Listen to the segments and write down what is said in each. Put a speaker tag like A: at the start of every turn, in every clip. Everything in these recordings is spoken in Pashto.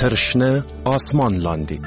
A: تر شنه آسمان لاندې.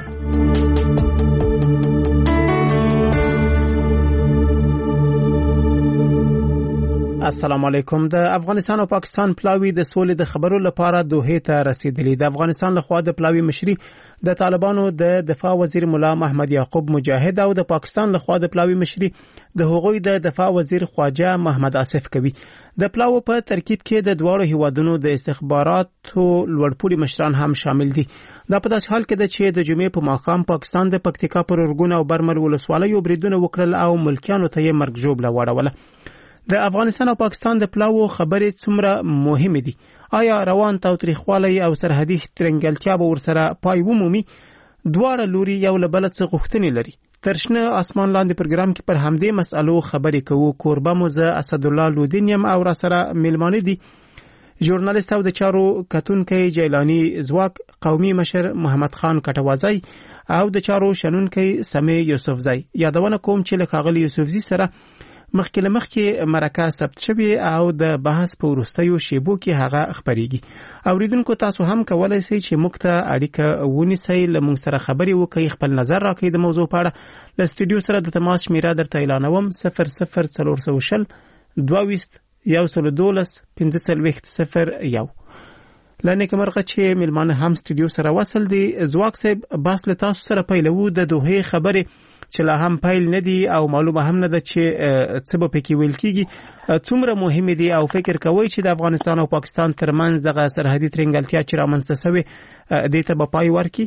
B: السلام علیکم. د افغانستان او پاکستان پلاوی د سولې د خبرو لپاره دوحې ته رسیدلی. د افغانستان لخوا د پلاوی مشري د طالبانو د دفاع وزیر مولا محمد یعقوب مجاهد او د پاکستان لخوا د پلاوی مشري د هغوی د دفاع وزیر خواجه محمد آصف کوي. د پلاو په ترکیب کې د دوړو هیوادونو د استخباراتو لوړپوړي مشران هم شامل دي. دا په داسې حال کې ده چې د جمعې په ماښام پاکستان د پکتیکا پر ارګون او برمل ولسوالیو بریدونه وکړل او ملکیانو ته یې مرګ ژوبله واړوله. د افغانستان او پاکستان د پلاو خبرې څومره مهمه دي؟ آیا روان تاوتریخوالی او سرحدي ترنګلتیا به ورسره پای ومومي؟ دواړه لوري یو له بل څخه غوښتنې لري. تر شنه آسمان لاندې پروګرام کې پر همدې مسألو خبرې کوو. کوربه مو زه اسد الله لودین یم او را سره میلمانه دي ژورنالیست او د چارو کتونکي جیلانی زواک، قومي مشر محمد خان کټوازی او د چارو شنونکي سمي یوسفزی. یادونه کوم چې له ښاغلي یوسفزی سره مخکې مرکه ثبت شوی او د بحث په وروستیو شیبو کې هغه خبريږي. اوریدونکو تاسو هم کولای شئ چې موږ ته اړیکه ونیسئ، له موږ سره خبرې وکړئ، خپل نظر راکړئ د موضوع په اړه. له سټوډیو سره د تماس شمیره درته اعلانوم 00420 22 112 1501. لنه کومرغه چې ملمانه هم سټوډیو سره وصل دي. زواک صاحب، بس له تاسو سره پیلو د دوحې خبرې چې لا هم پیل نه دي او معلومه هم نه ده چې څه به پکې ویل کیږي. څومره مهمه دي او فکر کوئ چې د افغانستان او پاکستان ترمنځ دغه سرحدي ترنګلتیا چې رامنځته شوې دې ته به پای ورکړي؟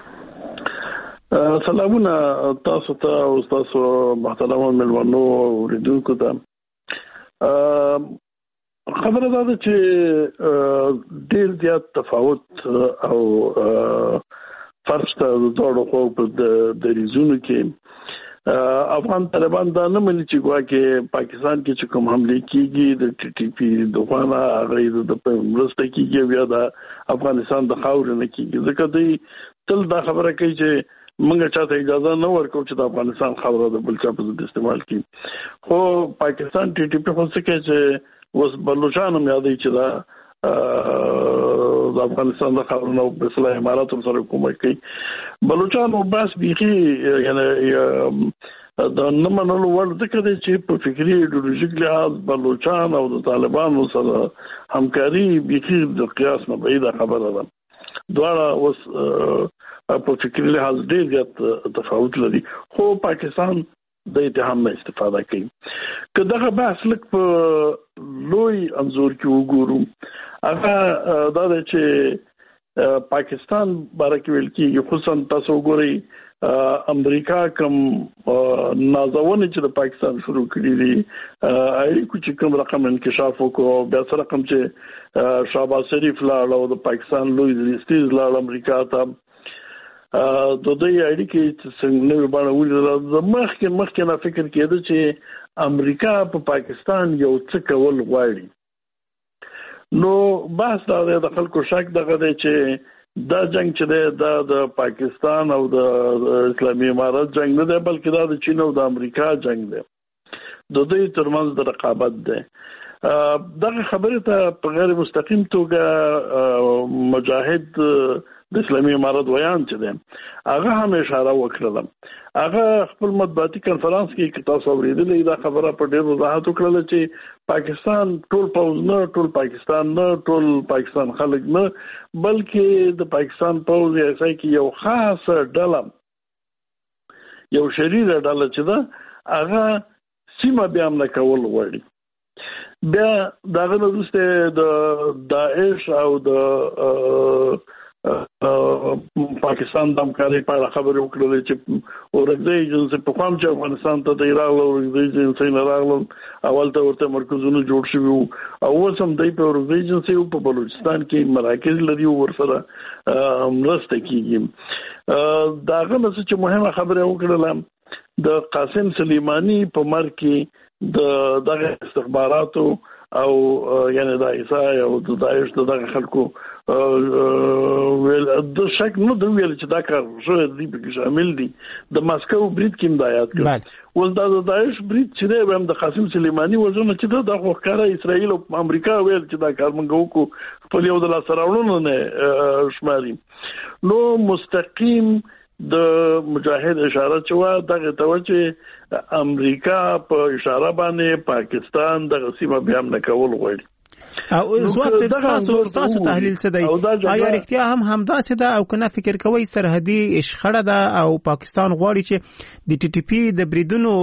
C: سلامونه تاسو ته او تاسو محترم ملمنو اوریدونکو ته. خبره ده چې ډېر زیات تفاوت او فرق ته د دوړو خو په د ریزونو کې افغان طالبان دا نه مني چې ګواکې پاکستان کې چې کوم حمله کیږي د ټي ټي پی دغه هغه د مرسته کیږي بیا د افغانستان د خاور نه کیږي. ځکه دوی تل دا خبره کوي چې موږ چاته اجازه نه ورکوو چې د افغانستان خاور د بل چا په ضد استعمال کړي. خو پاکستان ټي ټي پی خو څه کوي چې وس بلوچستان هم یادوي چې د افغانستان د خاورونو په اصلاح امارات سره کومک کوي. بلوچستان او بس بيخي یعنی د نمنلو ور ذکر دي چې په فکری ایډیولوژیک لحاظ بلوچستان او د طالبانو سره همکاري بيخي د قیاس نه بعیده خبره ده. دواړه اوس په فکری لحاظ ډېر زیات تفاوت لري. خو پاکستان د اتهام نه استفاده کوي. که دغه بحث لک په لوی انزور کې وګورو، هغه دا دی چې پاکستان بارکه ویل کېږي، خصوصا تاسو وګورئ امریکا کوم نازونه چې د پاکستان شروع کړی دي، اړیکو چې کوم رقم انکشاف وکړو، بیا سره رقم چې شهباز شریف لاړ او د پاکستان لوی رئیس لاړ امریکا ته، د دې اړیکې چې څنګه نو باندې ولې مخکې نه فکر کېده چې امریکا په پاکستان یو څه کول غواړي. نو بحث دا د خلکو شک دغه دی چې دا جنگ چې دی د پاکستان او د اسلامي امارات جنگ نه دی، بلکې دا د چین او د امریکا جنگ دی، د دوی ترمنځ د رقابت دی. دغه خبره ته په غیر مستقیم توګه مجاهد د اسلامي امارات ویان چې دی هغه هم اشاره وکړه. هغه خپل مطبوعاتي کانفرنس کې تاسو اوریدلې دا خبره په ډېر وضاحت وکړه چې پاکستان ټول پوز نه، ټول پاکستان نه، ټول پاکستان خلک نه، بلکې د پاکستان پوز یې چې یو خاصه ډله، یو شریره ډله چې ده هغه سیمه بیا نه کول غواړي. بیا دغه وروسته د داعش او د پاکستان د همکارۍ په اړه خبرې وکړلې چې اورګزۍ ایجنسي په کوم چې افغانستان ته د راغلو اورګزۍ ایجنسي نه راغلو، اول ته ورته مرکزونه جوړ شوي او اوس هم دوی په اورګزۍ ایجنسي په بلوچستان کې مراکز لري او ورسره مرسته کیږي. داغه څه چې مهمه خبره وکړله د قاسم سلیمانی په مرګ کې دغه استخباراتو او یعنی د عیسی او د داعش دغه خلکو ول د شک نو د ویل چې دا کار شوی دی په شامل دي د ماسکو برید کې امدایات کړ ول دا د داعش برید چې هم د قاسم سلیمانی وژنه چې د خوکاره اسرائیل او امریکا ویل چې دا کار موږ وکړو په یو د لاسراوړونو نه شماري نو مستقیم د مجاهد اشاره چوا دغه توجه امریکا په اشاره باندې پاکستان د غصیبه بیا نه کول غواړي
B: او زوات تاسو تحلیل څه دی آیا اړتیا هم داسې ده او کنه فکر کوي سرحدي شخړه ده او پاکستان غواړي چې د ټي ټي پی د بریدونو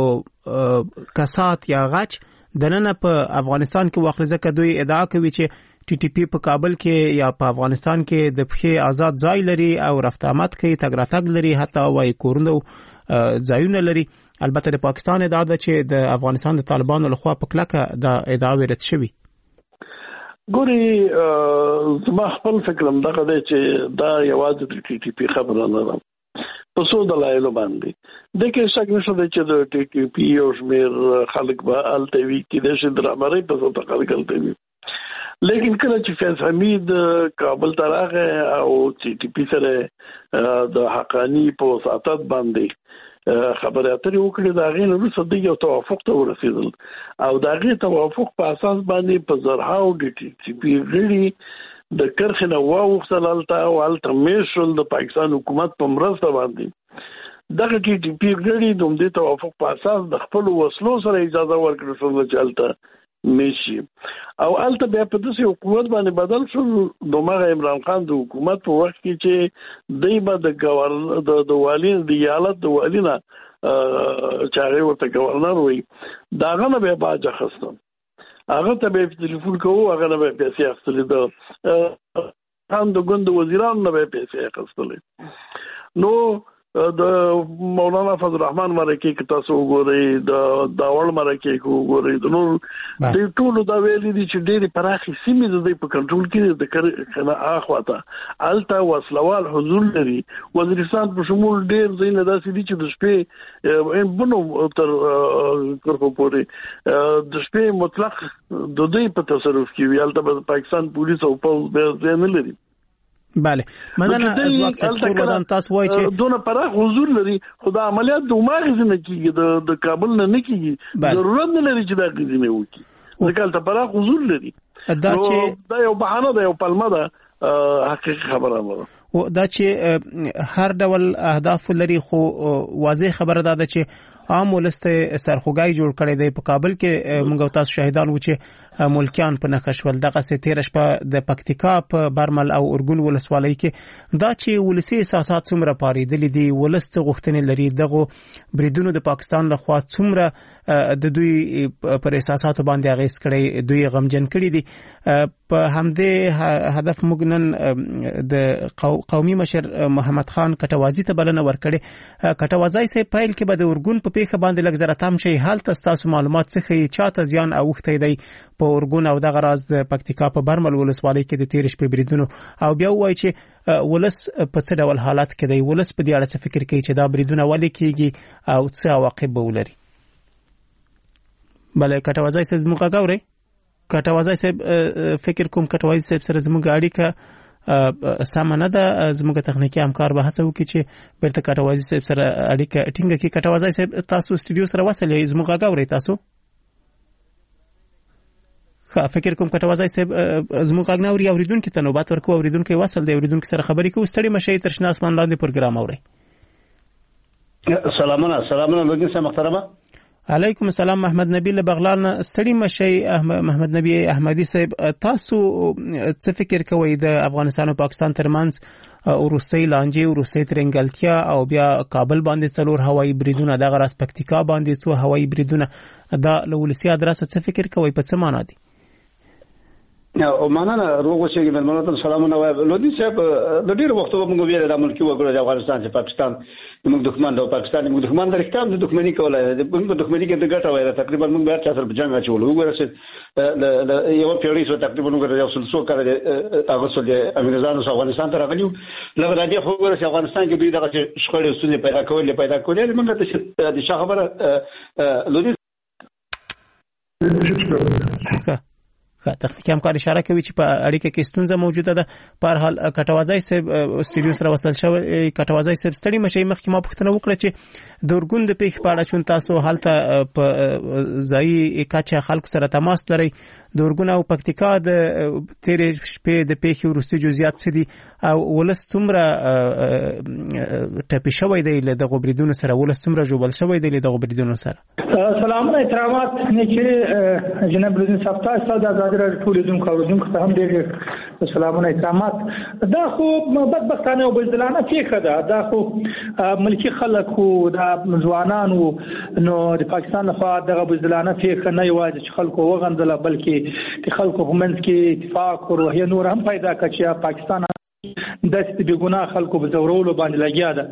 B: کسات یا غچ دنه په افغانستان کې واخلي ځکه دوی ادعا کوي چې ټي ټي پی په کابل کې یا په افغانستان کې د پخې آزاد ځای لري او رفت آمد کوي تګ راتګ لري حتی وايي کورونو ځایونه لري البته د پاکستان ادعا ده چې د افغانستان د طالبانو لخوا په کلکه د ادعا ورت شوی
C: ګوري زما خپل فکر هم دغه دی چې دا یوازې د ټي ټي پی خبره نه ده په څو دلایلو باندې د کې شک نشته چې د ټي ټي پی او شمیر خلک به الټوي کې د شي درامري په څو خلک الټوي لیکن کله چې فیض حمید کابل ته راغی او ټي ټي پی سره د حقانی په وساتت باندې خبرې اترې وکړې دا غي نو صدې یو توافق ته ورسېدل او دا غي توافق په اساس باندې په زرهاو د ټي ټي پی غړي د کرخنه واوختل او الټمیشن د پاکستان حکومت په مرسته باندې دغه ټي ټي پی غړي د دې توافق په اساس د خپل وسلو سره اجازه ورکړل شو چې الټه میشي او الته بیا په داسې حکومت باندې بدل شو دومره عمران خان د حکومت په وخت کې چې دایبه د گورنر د والي د ایالت د والینا چاري ورته گورنر وي داغه نه به باج خستم هغه ته به ټلیفون کوو هغه نه به پیسې اخلي د خان د ګوند وزیران نه به پیسې اخلي نو د مولانا فضل الرحمن مرکه کې تاسو وګورئ د داول مرکه کې وګورئ د نور د ټولو دا ویلي دي چې ډېری پراخي سیمې د په کنټرول کې د کنه اخواته التا وسلوال حضور لري وزیرستان په شمول ډېر ځینې داسې دي چې د شپې بنو تر کړو پورې د شپې مطلق د دوی په تصرف کې وی الته پاکستان پولیس او پولیس به نه لري
B: بله مننه از وخت سکتور ودان تاسو وایي چې
C: دونه پراخ حضور لري خدای عملیات د عمر نه کیږي د کابل نه کیږي ضرورت نه لري چې دا کیږي نه وکی ځکه ته پراخ حضور لري
B: دا چې
C: دا یو بهانه ده یو پلمه ده حقیقت خبره ده
B: او دا چې هر ډول اهداف لري خو واضح خبره ده چې عام ولسته سرخوګای جوړ کړي دی په کابل کې موږ تاسو شاهدان و چې ملکیان په نخښول دغه ستیرش په د پکتیکا په برمل او اورګون ولسوالۍ کې دا چې ولسی احساسات څومره پاریدل دي ولسته غوښتنې لري دغه بریدونو د پاکستان لخوا څومره د دوی پر احساساتو باندې اغیز کړي دوی غمجن کړي دي په همدې هدف موږ نن د قومي مشر محمد خان کټوازی ته بلنه ورکړي کټوازی سه پیل کې به د اورګون په پیخه باندې لږ زره تام شي حالت تاسو معلومات څخه چاته زیان اوخته دی په اورګون او دغه راز د پکتیکا په برمل ولسوالۍ کې د تیرش په بریدونو او بیا وایي چې ولس په څه ډول حالت کې دی ولس په دې اړه څه فکر کوي چې دا بریدونه ولې کیږي او څه عواقب به ولري بله کټوازی صاحب موږ غواړي کټوازی صاحب فکر کوم کټوازی صاحب سره زموږ اړیکه سامانه ده زموږ تخنیکی همکار به هڅه وکړي چې بیرته کټوازی صاحب سره اړیکه ټینګه کړي کټوازی صاحب تاسو استودیو سره وصل یې زموږ غواړي تاسو فکر کوم کټوازی صاحب زموږ غناوري اوریدونکو ته نوبت ورکو اوریدونکو وصل دی اوریدونکو سره خبرې کوو ستړي مشه تر شناس مان لاندې پروګرام اوري
D: سلامونه لوګي سم محترمه
B: علیکم السلام محمد نبی له بغلان ستړي مشي محمد نبی احمدی صاحب تاسو څه فکر کوئ د افغانستان او پاکستان ترمنځ روسي لانجه او روسي ترنګلتیا او بیا کابل باندې څلور هوایي بریدونه د غراس پکتیکا باندې څو هوایي بریدونه دا لولسي ادرس څه فکر کوئ په څه معنا دي
D: او معنا روغ شي د ملت سلامونه وای لودي صاحب د ډیر وخت موږ ویل د ملکی وګړو د افغانستان چې پاکستان موږ دښمن د پاکستان موږ دښمن د رښتیا د دښمنی کولای د موږ دښمنی کې د ګټه وای تقریبا موږ بیا تاسو په جنگ اچول وګورئ چې یو پیړۍ سو تقریبا موږ یو څو کړه هغه څه د انګریزانو افغانستان ته راغلیو لکه راځي خو وګورئ چې افغانستان کې دوی دغه شخړې ستونزې پیدا کولې موږ ته د خبره لودي
B: تخنیکی همکار اشاره کوي چې په اړیکه کې ستونزه موجوده ده. په هر حال کټوازی صاحب استودیو سره وصل شوی. کټوازی صاحب ستړي مشي مخکې ما پوښتنه وکړه چې د اورګون د پیښ په اړه چون تاسو حالت په ځای کاچا خلکو سره تماس لري. د اورګون او پکتیکا د تیرې شپې د پیښ وروستي جزئیات څه دي او ولس څومره ټپي شوی دی له دغه بریدونو سره، ولس څومره جوړل شوی دی له دغه بریدونو سره؟
E: سلامونه احترامات نیکي جناب رضوان صاحب تاسو د آزاد راډیو ټولېدونکو اوریدونکو ته هم ډېر سلامونه احترامات. دا خو بدبختانه او بزدلانه پیښه ده. دا خو ملکی خلک خو د ځوانانو نو د پاکستان لخوا دغه بزدلانه پیښه نه یوازې چې خلکو وغندله بلکې د خلکو په منځ کې اتفاق او روحیه نور هم پیدا کړ چې پاکستان د بې ګناه خلکو په ځورولو باندې لګیا ده.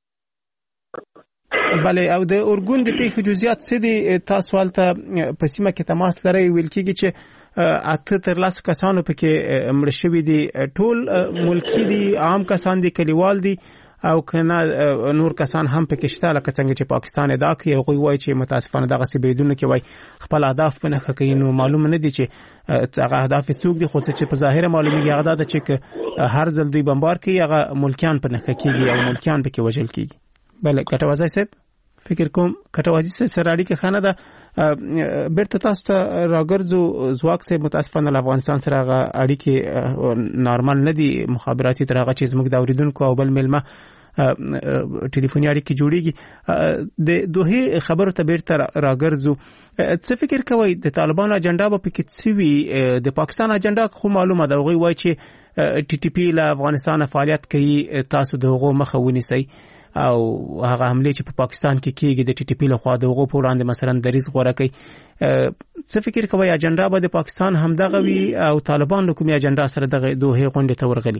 B: بله، او د اورګون د پیښو جزئیات څه دي؟ تاسو هلته په سیمه کې تماس لرئ. ویل کېږي چې 8 تر 10 کسانو پکې مړه شوي دي. ټول ملکی دي، عام کسان دي، کلیوال دي او کنه نور کسان هم پکې شته لکه څنګه چې پاکستان ادعا کوي. هغوی وایي چې متاسفانه دغه سبریدونه کې وایي خپل اهداف په نښه کوي. نو معلومه نه دي چې هغه اهداف څوک دي، خو چې په ظاهر معلومیږي هغه دا چې هر ځل دوی بمبار کوي هغه ملکیان په نښه کیږي او ملکیان پکې وژل کیږي. بله کټوازی صاحب فکر کوم کټوازی صاحب سره اړیکه خانه ده. بیرته تاسو ته راګرځو. ځواک صاحب متاسفانه له افغانستان سره هغه اړیکې نارمل نه دي، مخابراتي تر هغه چې زموږ د اوریدونکو او بل ملما ټلیفوني اړیکې جوړیږي. د دوه خبرو ته بیرته راګرځو. څه فکر کوئ د طالبانو اجنډا به پکې څه وي؟ د پاکستان اجنډا خو معلومه ده، هغوی وایي چې ټي ټي پی له افغانستان فعالیت کوي، تاسو د هغو مخه ونیسئ او هغه حمله چې په پاکستان کې کیږي د ټي ټي پی له خوا د هغو په وړاندې مثلا دریځ غوړه کوي. څه فکر کوئ اجنډا به د پاکستان همدغه وي او طالبان له کومې اجنډا سره دغه دوه غونډې ته ورغلي؟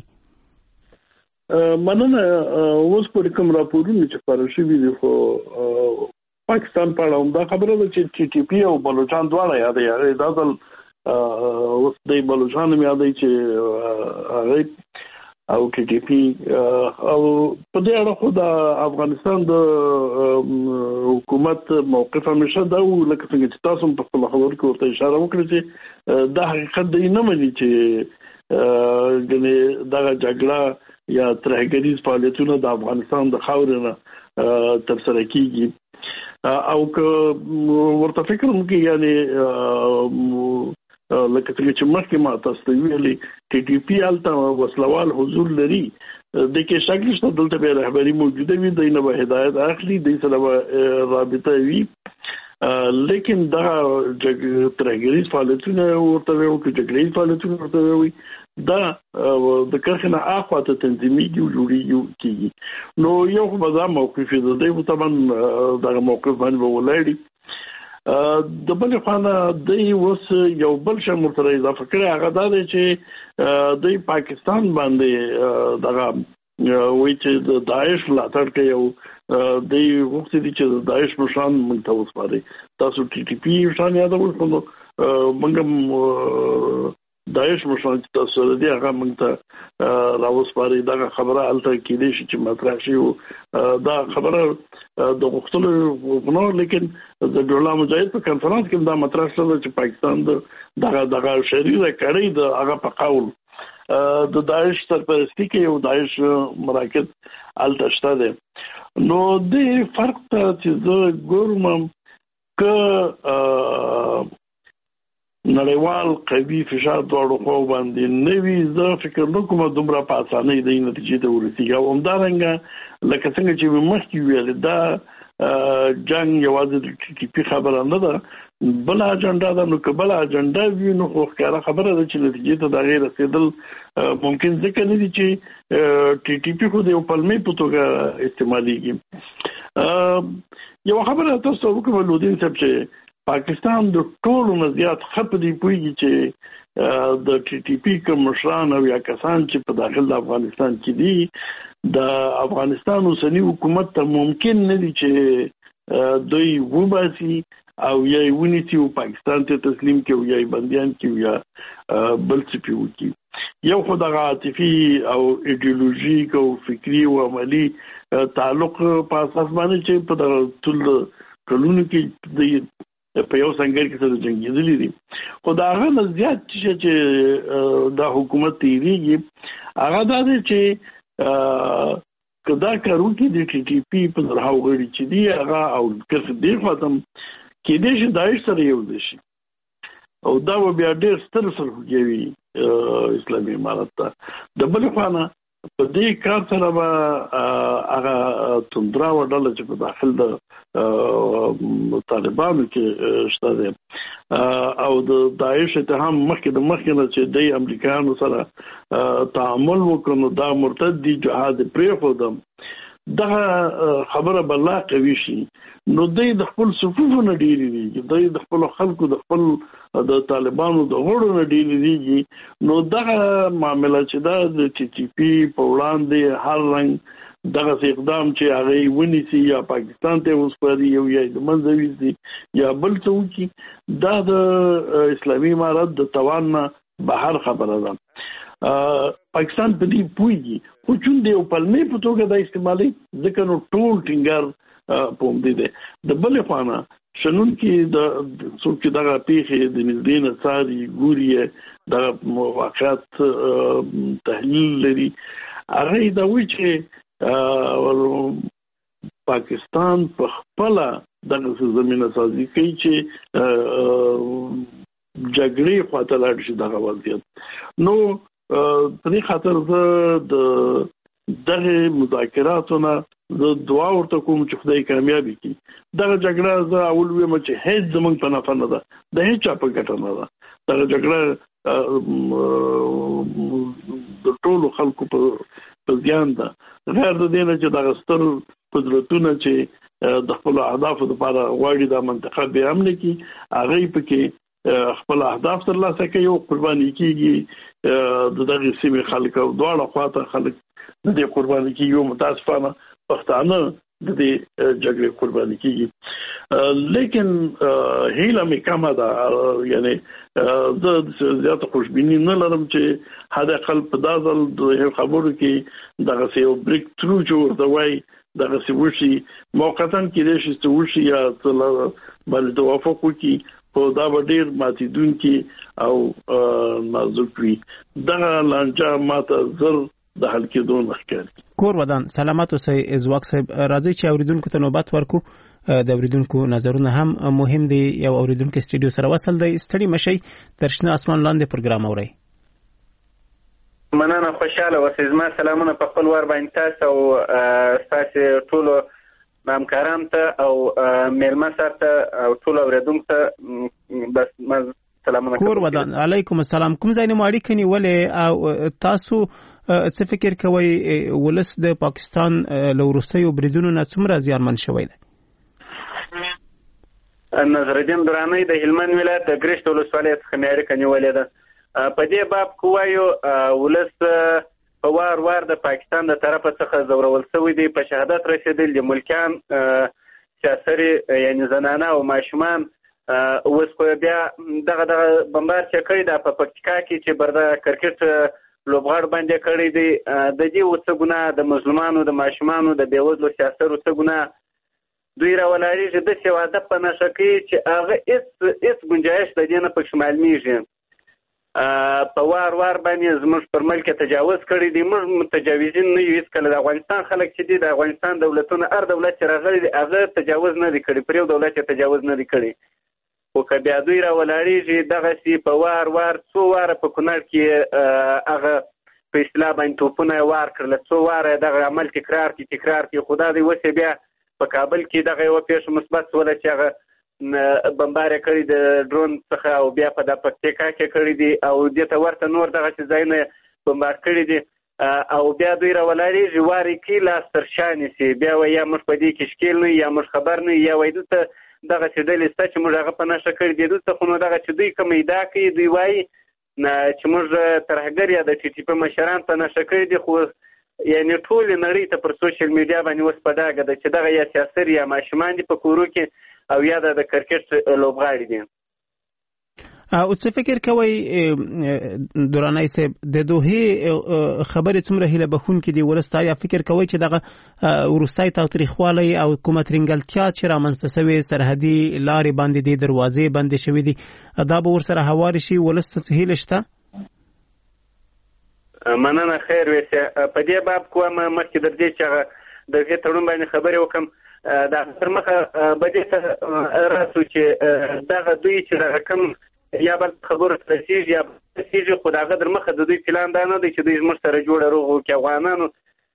C: مننه. اوس په کوم راپورونه چې خبرې شوې دي خو پاکستان په اړه دا خبره ده چې ټي ټي پی او بلوچستان دواړه یادې دا ځل اوس د بلوچستان مې یادې چې هغه او ټي ټي پی او په دې اړه خو د افغانستان د حکومت موقف همیشه دا و لکه څنګه چې تاسو په خپل خبرو کې ورته اشاره وکړه چې دا حقیقت دی نه مني چې دغه جګړه یا ترهګریز فعالیتونه د افغانستان د خاورې نه تر سره کیږي او که ورته فکر وکړي یعنی لکه څنګه چې مخکې ما تاسو ته ویلي ټي ټي پی الته وسلوال حضور لري د کې شک نشته دلته به رهبری موجوده وي د نه به هدایت اخلي د سره رابطه وي لیکن دا ترهګریز فعالیتونه ورته وي چې جګړې فعالیتونه ورته وي دا د کرخنه اخواته تنظیمي جوړیږي. نو یو خو به موقف دی او طبعا دا موقف باندې ولاړی. د بل خانه د اوس یو بل شی مرتضی اضافه کړی هغه دا دی چې د پاکستان باندې دغه وایي چې د داعش ملاتړ کوي او د وخت دي چې داعش مشان منتوس پاره تاسو ټي ټي پی شان یادول نو موږ داعش مشان تاسو دې هغه موږ ته راوس پاره دا خبره الته کې دي چې مطرح شي دا خبره د غوښتلو غوښنه لیکن د ډولا مجاهد په کانفرنس کې دا مطرح شوه چې پاکستان دغه شریعه کړی د هغه په قول د داعش سرپرستی کې یو داعش مراکز الته شته ده. نو د فرق ته چې زه ګورم ک نړیوال قوي فشار دوړو خو باندې نوې زه فکر نکوم دومره په اسانه دی نتیجې ته ورسیږي او همدارنګه لکه څنګه چې مخکې ویل دا جنگ یوازې د ټي ټي پی خبره نه ده بل اجنډا ده. نو کبل اجنډا وی نو خو ښکاره خبره ده چې نتیجې ته دا غیر رسیدل ممکن ځکه نه دي چې ټي ټي پی خو د پلمې په توګه استعماليږي. یو خبره تاسو وکړه لودین صاحب چې پاکستان د ټولو مزيات خپ دی پویږي چې د ټي ټي پی کمشران او یا کسان چې په داخل د افغانستان کې دي د افغانستان اوسنی حکومت ته ممکن نه دي چې دوی وباسي او یا ونیسي او پاکستان ته تسلیم کړي یا بنديان کړي یا بل څه پیوږي. یو خدای عاطفي او ایدئولوژیک او فکری او عملی تعلق په اساس باندې چې په ټول کلونو کې د په یو څنګه کې سره جنگیدلې دي. خو دا هغه زیات چې دا حکومت تیریږي هغه دا دی چې کدا کارو کې د ټي ټي پی په راو غړي چې دی هغه او کس دی ختم کې دې چې داعش سره یو دي شي او دا بیا ډېر ستر سره کوي اسلامي امارت ته. د بل خانه په دې کار سره به هغه توندرا وډل چې په داخل د طالبانو کې شته دي او د داعش ته هم مخکې نه چې د امریکایانو سره تعامل وکړو دا مرتد دي جهاد پرې خودم دا خبره بلا کوي شي نو د خپل صفوفو نه ډیری دي د خپل خلکو د خپل د طالبانو د غړو نه ډیری دي نو دا معاملې چې دا د ټي ټي پی په وړاندې هر رنګ دغه اقدام چې هغه ونیسي یا پاکستان ته وسپاري یو یا د منځوي دي یا بل څه دا د اسلامي امارت د توان بهر خبره ده. پاکستان په دې پويږي خو چون دی په پلمې په توګه د استعمالي ځکه نو ټول ټینګر پوم دي د بل خانه شنن کې د څوک دغه پیخي د نږدې نه ساري ګوري د واقعات تحلیل لري هغه دا وی چې پاکستان په خپل دغه زمينه سازي کوي چې جګړې خاطر لاړ شي دغه وضعیت نو په دې خاطر د دغه مذاکراتونه د دعا ورته کوم چې خدای کامیابی کړي. دغه جګړه زه اول ویم چې هیڅ زمونږ په نفع نه ده د هیڅ چا په ګټه نه ده. دغه جګړه د ټولو خلکو په زیان ده غیر د دې نه چې دغه ستر قدرتونه چې د خپل اهدافو لپاره غواړي د منطقه به امن کې هغه پکې خپل اهداف ترلاسه کوي او قرباني کیږي دغه سیمه خلک او دواړه خواته خلک د دې قرباني کیږي متاسفانه پښتانه د دې جګړې قرباني کیږي. لیکن هیله مې کمه ده یعنی زه زیات خوشبینی نه لرم چې هدا خلک په دازل د خبرو کې دغه یو بریک ترو جوړ دوی دغه سوشي موقتا کې د شي یا بل توافق وکي په دا ډیر ماتیدون کې او نازک وي دغه لانجه ماته زر د حل کېدو مخکې.
B: کور ودان سلامات اوسئ ازواق صاحب راځي چې اوریدونکو ته نوبت ورکو د اوریدونکو نظرونه هم مهم دي. یو اوریدونکو استودیو سره وصل دی ستړي مشي ترشنه اسمان لاندې پروګرام اوري.
F: مننه خوشاله اوسئ زما سلامونه په خپل ور باندې تاسو او تاسو ټول همکاران ته او میلمه سره او ټول اوریدونکو ته بس سلامونه. کور
B: ودان علیکم السلام. کوم ځای نه ماړی کني ولې او تاسو څه فکر کوئ ولس د پاکستان لورستیو بریدونو نه څومره زیانمن شوی دی؟
F: نظرالدین درانی د هلمند ولایت د ګرشت ولسوالۍ څخه مې اړیکه نیولې ده. په دې باب کوایو ولس په وار د پاکستان د طرفه څخه زورول شوی دی په شهادت رسیدل د ملکان سیاسري یعنی زنانه او ماشومان اوس خو بیا دغه بمبار چې کړی دا په پکتیکا کې چې برده کرکټ لوبغاړ باندې کړی دی د دې وڅ ګناه د مظلومانو د ماشومانو د بیوزلو سیاسرو څه ګناه دوی راولاري چې د سیواده په نشه کې چې هغه هیڅ گنجائش د دې نه په شمال میږي په وار باندې زموږ پر ملک تجاوز کړی دی. موږ متجاوزین نه یو کله د افغانستان خلک چې دی د افغانستان دولتونه هر دولت چې راغلی دی هغه تجاوز نه دی کړی پر یو دولت تجاوز نه دی کړی او که بیا دوی راولاري چې دغه سی په وار څو واره په کونړ کې هغه په اصطلاح باندې توپونه وار کړل څو واره دغه عمل تکرار کې خدا دې وسه بیا په کابل کې دغه یو پیښه مثبت ولا چې هغه بمبار کړی د ډرون څخه او بیا په د پکتیکا کې کړی دی او د ته ورته نور دغه ځایونه بمبار کړی دی او بیا دوی راولاري جواري کې لا سترشانې سي بیا یا مخ په دې کې شکیل نه یا مخ خبر نه یا وایي ته دغه چې د لیسته چې موږ هغه په نشه کړی دی ته خو نو دغه چې دوی کوم ایدا کوي دوی وایي چې موږ ترهګر یا د ټي ټي پی مشران په نشه کړی دي خو یعنی ټول نړۍ ته پر سوشل میډیا باندې اوس په داګه د چې دغه یا سیاسر یا ماشومان دي په کورو کې او یا د کرکټ لوبغاړي دي.
B: او څه فکر کوي دورانای صاحب د دوه خبرې څومره هله بخون کې دی ورستا یا فکر کوي چې دغه ورستای تاریخوالي او حکومت رنګلتیا چې رامنځته شوی سرحدي لارې باندې د دروازې بندې شوې دي دا به ورسره هوار شي ولست سهیل شته
F: مننه خیر وسه په دې باب کوم مخکې د دې چې د دې تړون باندې خبرې وکم دا تر مخه بده ته راسو چې دغه دوی چې رقم یا بل خبره ترسیږي یا ترسیږي خو دغه در مخه د دوی پلان دا نه دی چې دوی زموږ سره جوړ روغو کې افغانانو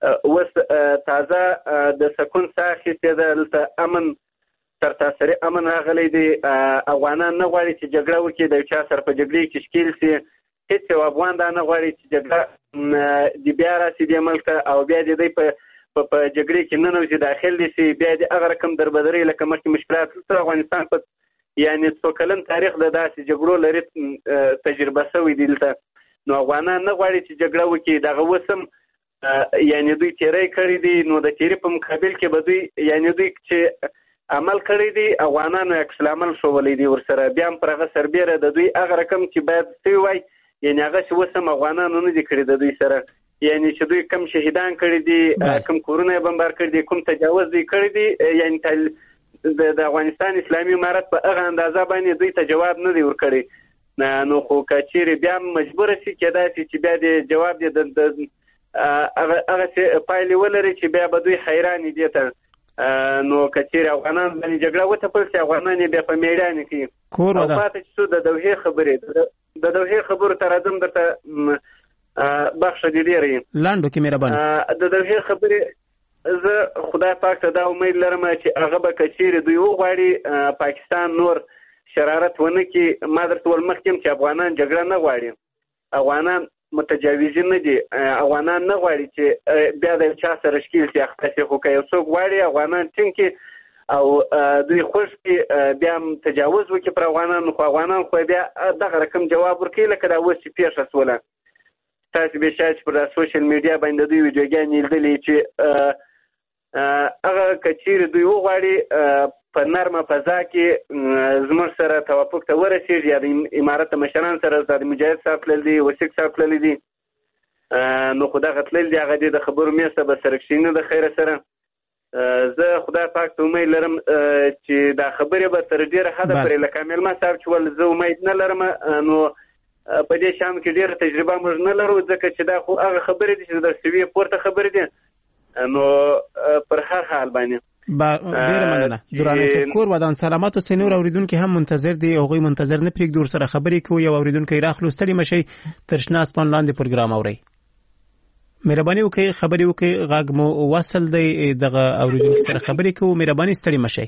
F: وس تازه د سکون ساحې ته د امن تر تاثیر امن راغلی دی افغانان نه غواړي چې جګړه وکړي د چا سره په جګړه کې شکیل سي هیڅ یو افغان دا نه غواړي چې جګړه د بیا راسي د ملک او بیا د په جګړه کې نه نوځي داخل دي سي بیا د هغه رقم دربدري لکه مخکې مشکلات تر افغانستان په یعنی څوکلن تاریخ د داسې جګړو لري تجربه شوی دی دلته نو افغانان نه غواړي چې جګړه وکړي دغه وسم یعنی دوی تیری کړی دي نو د تیری په مقابل کې به دوی یعنی دوی چې عمل کړی دي افغانانو عکس العمل شولې دي ورسره بیا پر هغه سربېره د دوی هغه رقم چې باید سی وای یعنی هغه څه وسم افغانانو نه دي کړی د دوی سره یعنی چې دوی کم شهیدان کړی دي کم کورونه بمبار کړی دي کوم تجاوز دي کړی دي یعنی د افغانستان اسلامي امارت په هغه اندازه باندې دوی ته جواب نه دی ورکړی نو خو کچېری بیا مجبور شي کېدای شي چې بیا د جواب دی د هغه پایلې ولري چې بیا به دوی حیران دي ته نو کچېری افغانان باندې جګړه وته چې افغانان بیا په میدان کې
B: کور ودا
F: پاتې شو د دوه خبرې د دوه خبرو تر ازم درته بخښ دي لري
B: لاندو کې مهرباني
F: د دوه خبرې زه خدای پاک ته دا امید لرم چې هغه به کچېری دوی وغواړي پاکستان نور شرارت ونه کې ما درته ول مخکې چې افغانان جګړه نه غواړي افغانان متجاوزین نه دي افغانان نه غواړي چې بیا د چا سره شکیل شي اخته خو که یو څوک غواړي افغانان څنګه او دوی خوش بیا تجاوز وکړي پر افغانان خو افغانان خو بیا دغه رقم جواب ورکړي لکه دا اوس چې پیښه شوله تاسو به شاید پر سوشل میډیا باندې دوی ویډیوګانې لیدلې چې هغه کچېری دوی وغواړي په نرمه فضا کې زموږ سره توافق ته ورسېږي یا د امارت مشران سره د مجاهد صاحب تللی دي وسیق صاحب تللی دي نو خو دغه تلل دي هغه د خبرو میسته به سره کښېني د خیره سره زه خدای پاک ته امید لرم چې دا خبرې به تر ډېره حده پورې لکه مېلمه صاحب چې ول زه امید نه لرم نو په دې شام کې ډېره تجربه موږ نه لرو ځکه چې دا خو هغه خبرې دي چې د سوي پورته خبرې دي نو پر هر حال باندې
B: ډیره مننه دورانه سکور ودان سلامات او سنور اوریدونکو هم منتظر دي او غوي منتظر نه پریک دور سره خبرې کوي او اوریدونکو راخلو ستړي مشي ترشناس پن لاندې پروګرام اوري مهرباني وکړئ خبرې وکړئ غاګ مو وصل دی دغه اوریدونکو سره خبرې کوو مهرباني ستړي مشي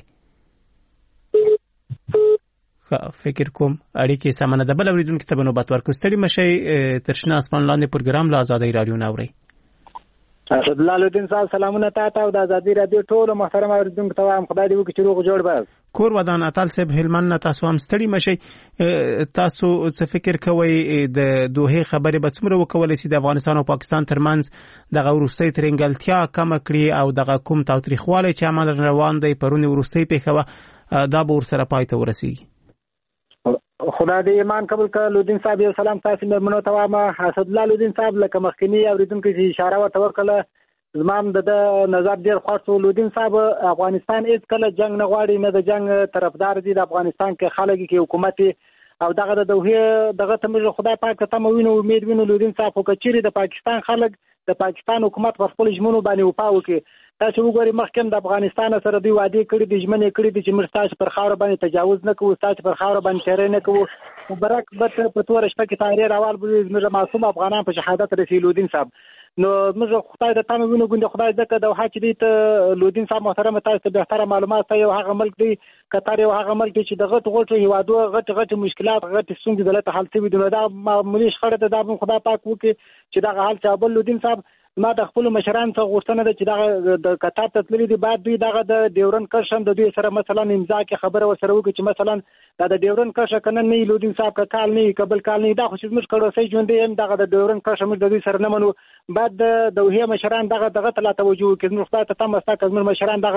B: فکر کوم اړیکې سمانه د بل اوریدونکو ته بنوبت ورکو ستړي مشي ترشناس پن لاندې پروګرام لا آزادۍ رادیو ناوري
G: اسد الله لودین صاحب سلامونه تاسو او د ازادي رادیو ټول محترم اوریدونکو ته هم خدای دې وکړي چې روغ جوړ بس
B: کور ودان اتل صاحب هلمن تاسو هم ستړي مشي تاسو څه فکر کوئ د دوه خبرې به څومره وکولای شي د افغانستان او پاکستان ترمنځ د ورستۍ ترنګلتیا کم کړي او د کوم تاریخوالي چې عمل روان دی پرونی ورستۍ پیښه دا به ورسره پای ته ورسیږي
G: خدای دې ایمان قبول کړه لودین صاحب یو سلام تاسو مېرمنو ته وایم اسد الله لودین صاحب لکه مخکنی اوریدونکو چې اشاره ورته وکړه زمام د نظر ډیر خاصو لودین صاحب افغانستان هیڅ کله جنگ نه غواړي نه د جنگ طرفدار دي د افغانستان کې خلک کې حکومت او دغه د دوه دغه تمه خدای پاک ته مو وینو امید وینو لودین صاحب خو کچېری د پاکستان خلک د پاکستان حکومت پر خپل ژمنو باندې وپاو کې تاسو وګورئ مخکې د افغانستان سره دوی وعده کړې دي ژمنې کړې دي چې موږ تاسو پر خاور باندې تجاوز نه کوو تاسو پر خاور باندې تیری نه کوو مبارک به په تور شپه کې تحریر اول به موږ معصوم افغانان په شهادت رسېدل لودین صاحب نو موږ خدای د تاسو وینو ګوند خدای دغه د حق دي ته لودین صاحب محترم تاسو ته به معلومات ته یو هغه ملک دی قطر یو هغه ملک چې دغه غوټو هیوادو غټ مشکلات غټ څنګه دلته حل شوی دی دا معمولی شخړه ده د خدای پاک وکي چې دغه حل چابل لودین صاحب ما د خپل مشران څخه غوښتنه ده چې دغه د قطر ته تللی دی بعد دوی دغه د ډیورن کرشن د دوی سره مثلا امضا کې خبره وسره وکړي چې مثلا د ډیورن کرشن کنه نه لودین صاحب کا کال نه قبل کال نه دا خو چې موږ کړو سې ژوند دی دغه د ډیورن کرشن موږ د دوی سره نه منو بعد د دوه مشران دغه ته توجه کوي موږ ته تم مستا کوم مشران دغه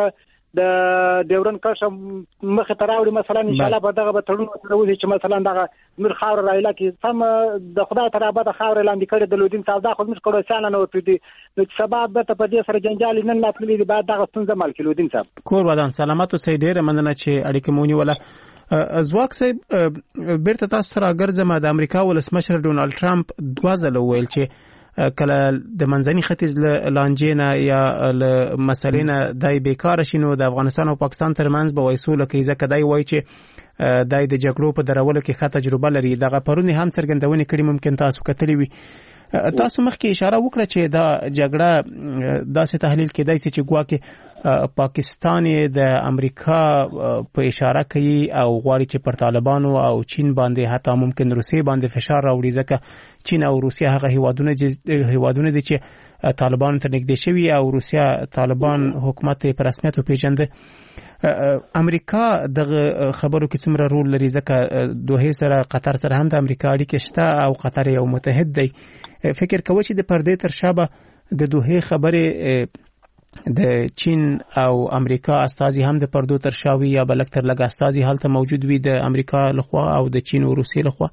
G: د ډیورن کرښه مخ ته راوړي مثلا ان شاء الله په دغه تړون سره وځي چې مثلا دغه مر خاور رایلا کې سم د خدای تر ابد خاور لاندې کړي د لودین صاحب دا خو موږ کوو چې نه ورته دي نو سبب به په دې سره جنجال نن لا تللی دی بعد دغه ستونزه مال کې لودین صاحب
B: کور ودان سلامات او سي ډیره مننه چې اړیکه مونږ ولا ازواک صاحب بیرته تاسو سره ګرځم د امریکا ولسمشر ډونالد ټرمپ دوه ځله ویل چې کله د منځني ختیځ لانجینا یا مسلې نه دای بیکاره شینو د افغانستان او پاکستان ترمنځ به وایسول کې ځکه دای وای چې دای د جګړو په درولو کې ښه تجربه لري دغه پرونی هم څرګندونه کړي ممکن تاسو کتلی وي تاسو مخکې اشاره وکړه چې دا جګړه داسې تحلیل کېدای شي چې ګواکې پاکستان د امریکا په اشاره کوي او غواړي چې پر طالبانو او چین باندې حتی ممکن روسیې باندې فشار راوړي ځکه چین او روسیه هغه هیوادونه دي چې طالبان ته نږدې شوي او روسیه طالبان حکومت په رسمیت پیژنده امریکا دغه خبرو کې څومره رول لري ځکه دوه سره قطر سره هم د امریکا اړیکې شته او قطر یو متحد دی فکر کوي چې د پردې تر شابه د دوه خبرې د چین او امریکا استازي هم د پردو تر شاوي یا بلک تر لګ استازي حالت موجود وي د امریکا لخوا او د چین او روسیې لخوا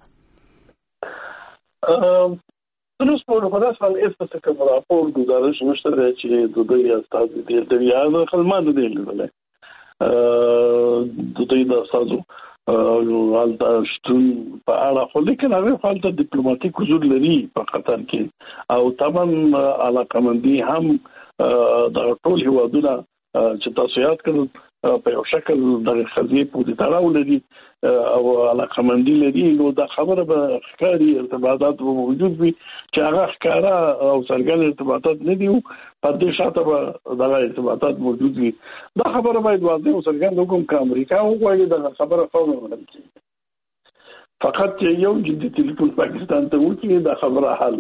C: ترڅ په وړاندې سال ایسته کوم راپور ګزارش نشته چې د دوی استازي د یاد خلمان دي لیدل د دوی د استازو حالت شتون په اړه خو لیکن هغه حالت ډیپلوماټیک حضور لري په قطر کې او طبعا علاقمندي هم د ټول هیوادونو چې تاسو یاد کړئ په یو شکل د خزي په دې تړاو لري او علاقمندي لري نو دا خبره به ښکاري ارتباطات موجود وي چې هغه ښکارا او څرګند ارتباطات نه دي په دې شاته به دا ارتباطات موجود وي دا خبره باید واضح او څرګند وکړم چې امریکا وایي دا خبره فورا ورته فقط یو جدي ټلیفون پاکستان ته وکړي دا خبره حل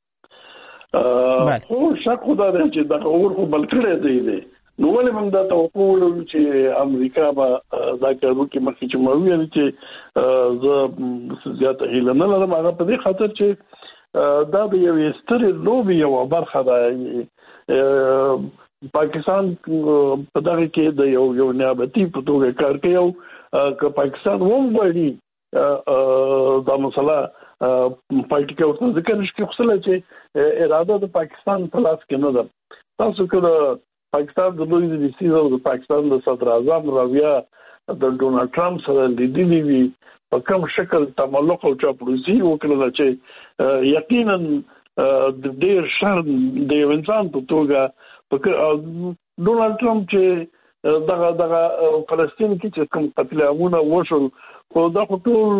C: خو شک خدا دی چې دا اور خو بل کړی دی نو ولې موږ دا توقع ولرو چې امریکا به دا کارو کې مخکې چې مو ویل چې زه زیاته هیله نه لرم هغه په دې خاطر چې دا د یو سترې لوبې یو برخه ده پاکستان په دغه کې د یو نیابتي په توګه کار کوي او که پاکستان وغواړي دا مسله پالیټیکل ورته ذکر نشي خصله چې اراده د پاکستان په لاس کې نه ده تاسو کله پاکستان د لوی د سیزو د پاکستان د صدر اعظم راویا د ډونالد ټرمپ سره لیدلې وي په کوم شکل تملق او چاپلوسي وکړل چې یقینا د ډېر شر د یو انسان په توګه ډونالد ټرمپ چې دغه فلسطین کې چې کوم قتل عامونه وشول خو دا ټول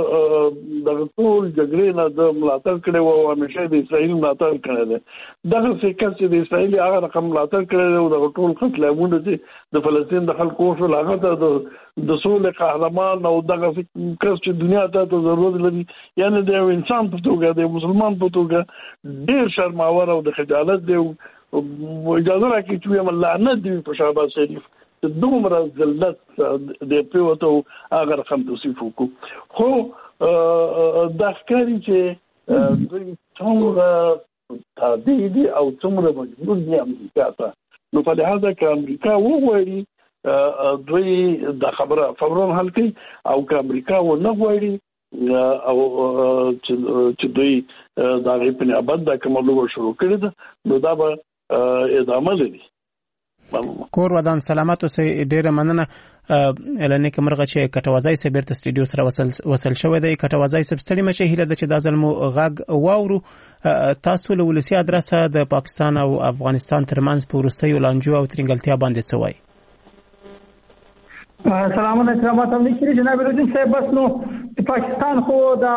C: جګړې نه د ملاتړ کړي او همیشه د اسرائیل ملاتړ کړي دي دغه څه چې د اسرائیل هغه رقم ملاتړ کړي او د ټول قتل عامونه چې د فلسطین د خلکو شول هغه د سولې قهرمان او دغه کس چې دنیا ته ضرورت لري یعنی د انسان په توګه د مسلمان په توګه ډېر شرماور او د خجالت دی اجازه راکړئ چې لعنت دی په شهباز شریف دومره ذلت د پیوتو هغه رقم توصیف وکړو خو دا ښکاري چې دوی څومره تابع دي او څومره مجبور دي امریکا ته نو په لحاظه کې امریکا وغواړي دوی د خبره فورا حل کوي او که امریکا ونه غواړي او چې دوی دا غي په نیابت د کوملو شروع کړی ده نو دا به ادامه لري
B: کور ودان سلامات اوسئ ډیره مننه اعلان کومرغه چې کټوازای سبرت استودیو سره وصل شوی دی کټوازای سب ستړي مشه هیله د چې د ظلم غږ واورو تاسو له ولسی ادرسه د پاکستان او افغانستان ترمنځ په ورستیو لانجو او ترنګلتیا باندې څه وایي
E: سلام علیکم تاسو کې جناب رجن صاحب بس نو پاکستان خو دا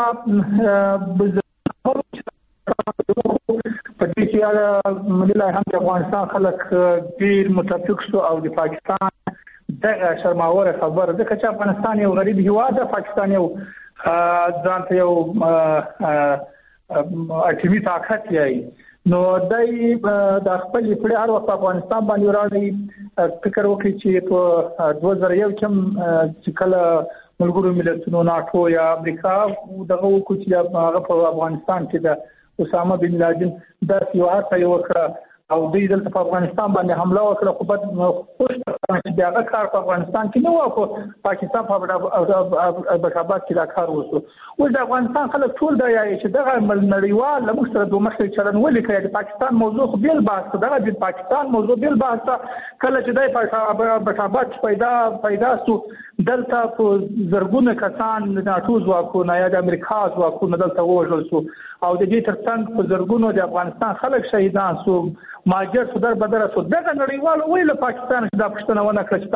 E: په دې کې ملي هم د افغانستان خلک ډیر متفق شو او د پاکستان د شرماور خبر د چې افغانستان یو غریب هیواد ده پاکستان یو ځانته یو اټومي طاقت یې نو دای د خپل پړ هر وخت افغانستان باندې راځي فکر وکړي چې په 2001 کې کله ملګرو ملتونو ناتو یا امریکا دغه کوچیا هغه په افغانستان کې د اسامه بن لادن د سیاست یو وکړه او دوی دلته په افغانستان باندې حمله وکړه خو بد خوش چې هغه کار په افغانستان کې نه و په پاکستان په بشابات کې دا کار وشو. اوس د افغانستان خلک ټول دا یایي چې دغه نړیوال موږ سره دوه مخې چلن ولې کوي. د پاکستان موضوع خو بیل بحث دغه د پاکستان موضوع بیل بحث کله چې د بشابات پیدا سو دلته په زرګونه کسان د ناتو ځواکونو یا د امریکا ځواکونو دلته وژل شو او د دې ترڅنګ په زرګونو د افغانستان خلک شهیدان شو ماجر صدر بدر شو. دغه نړیوال ویل پاکستان چې دا پښتنه ونه کړ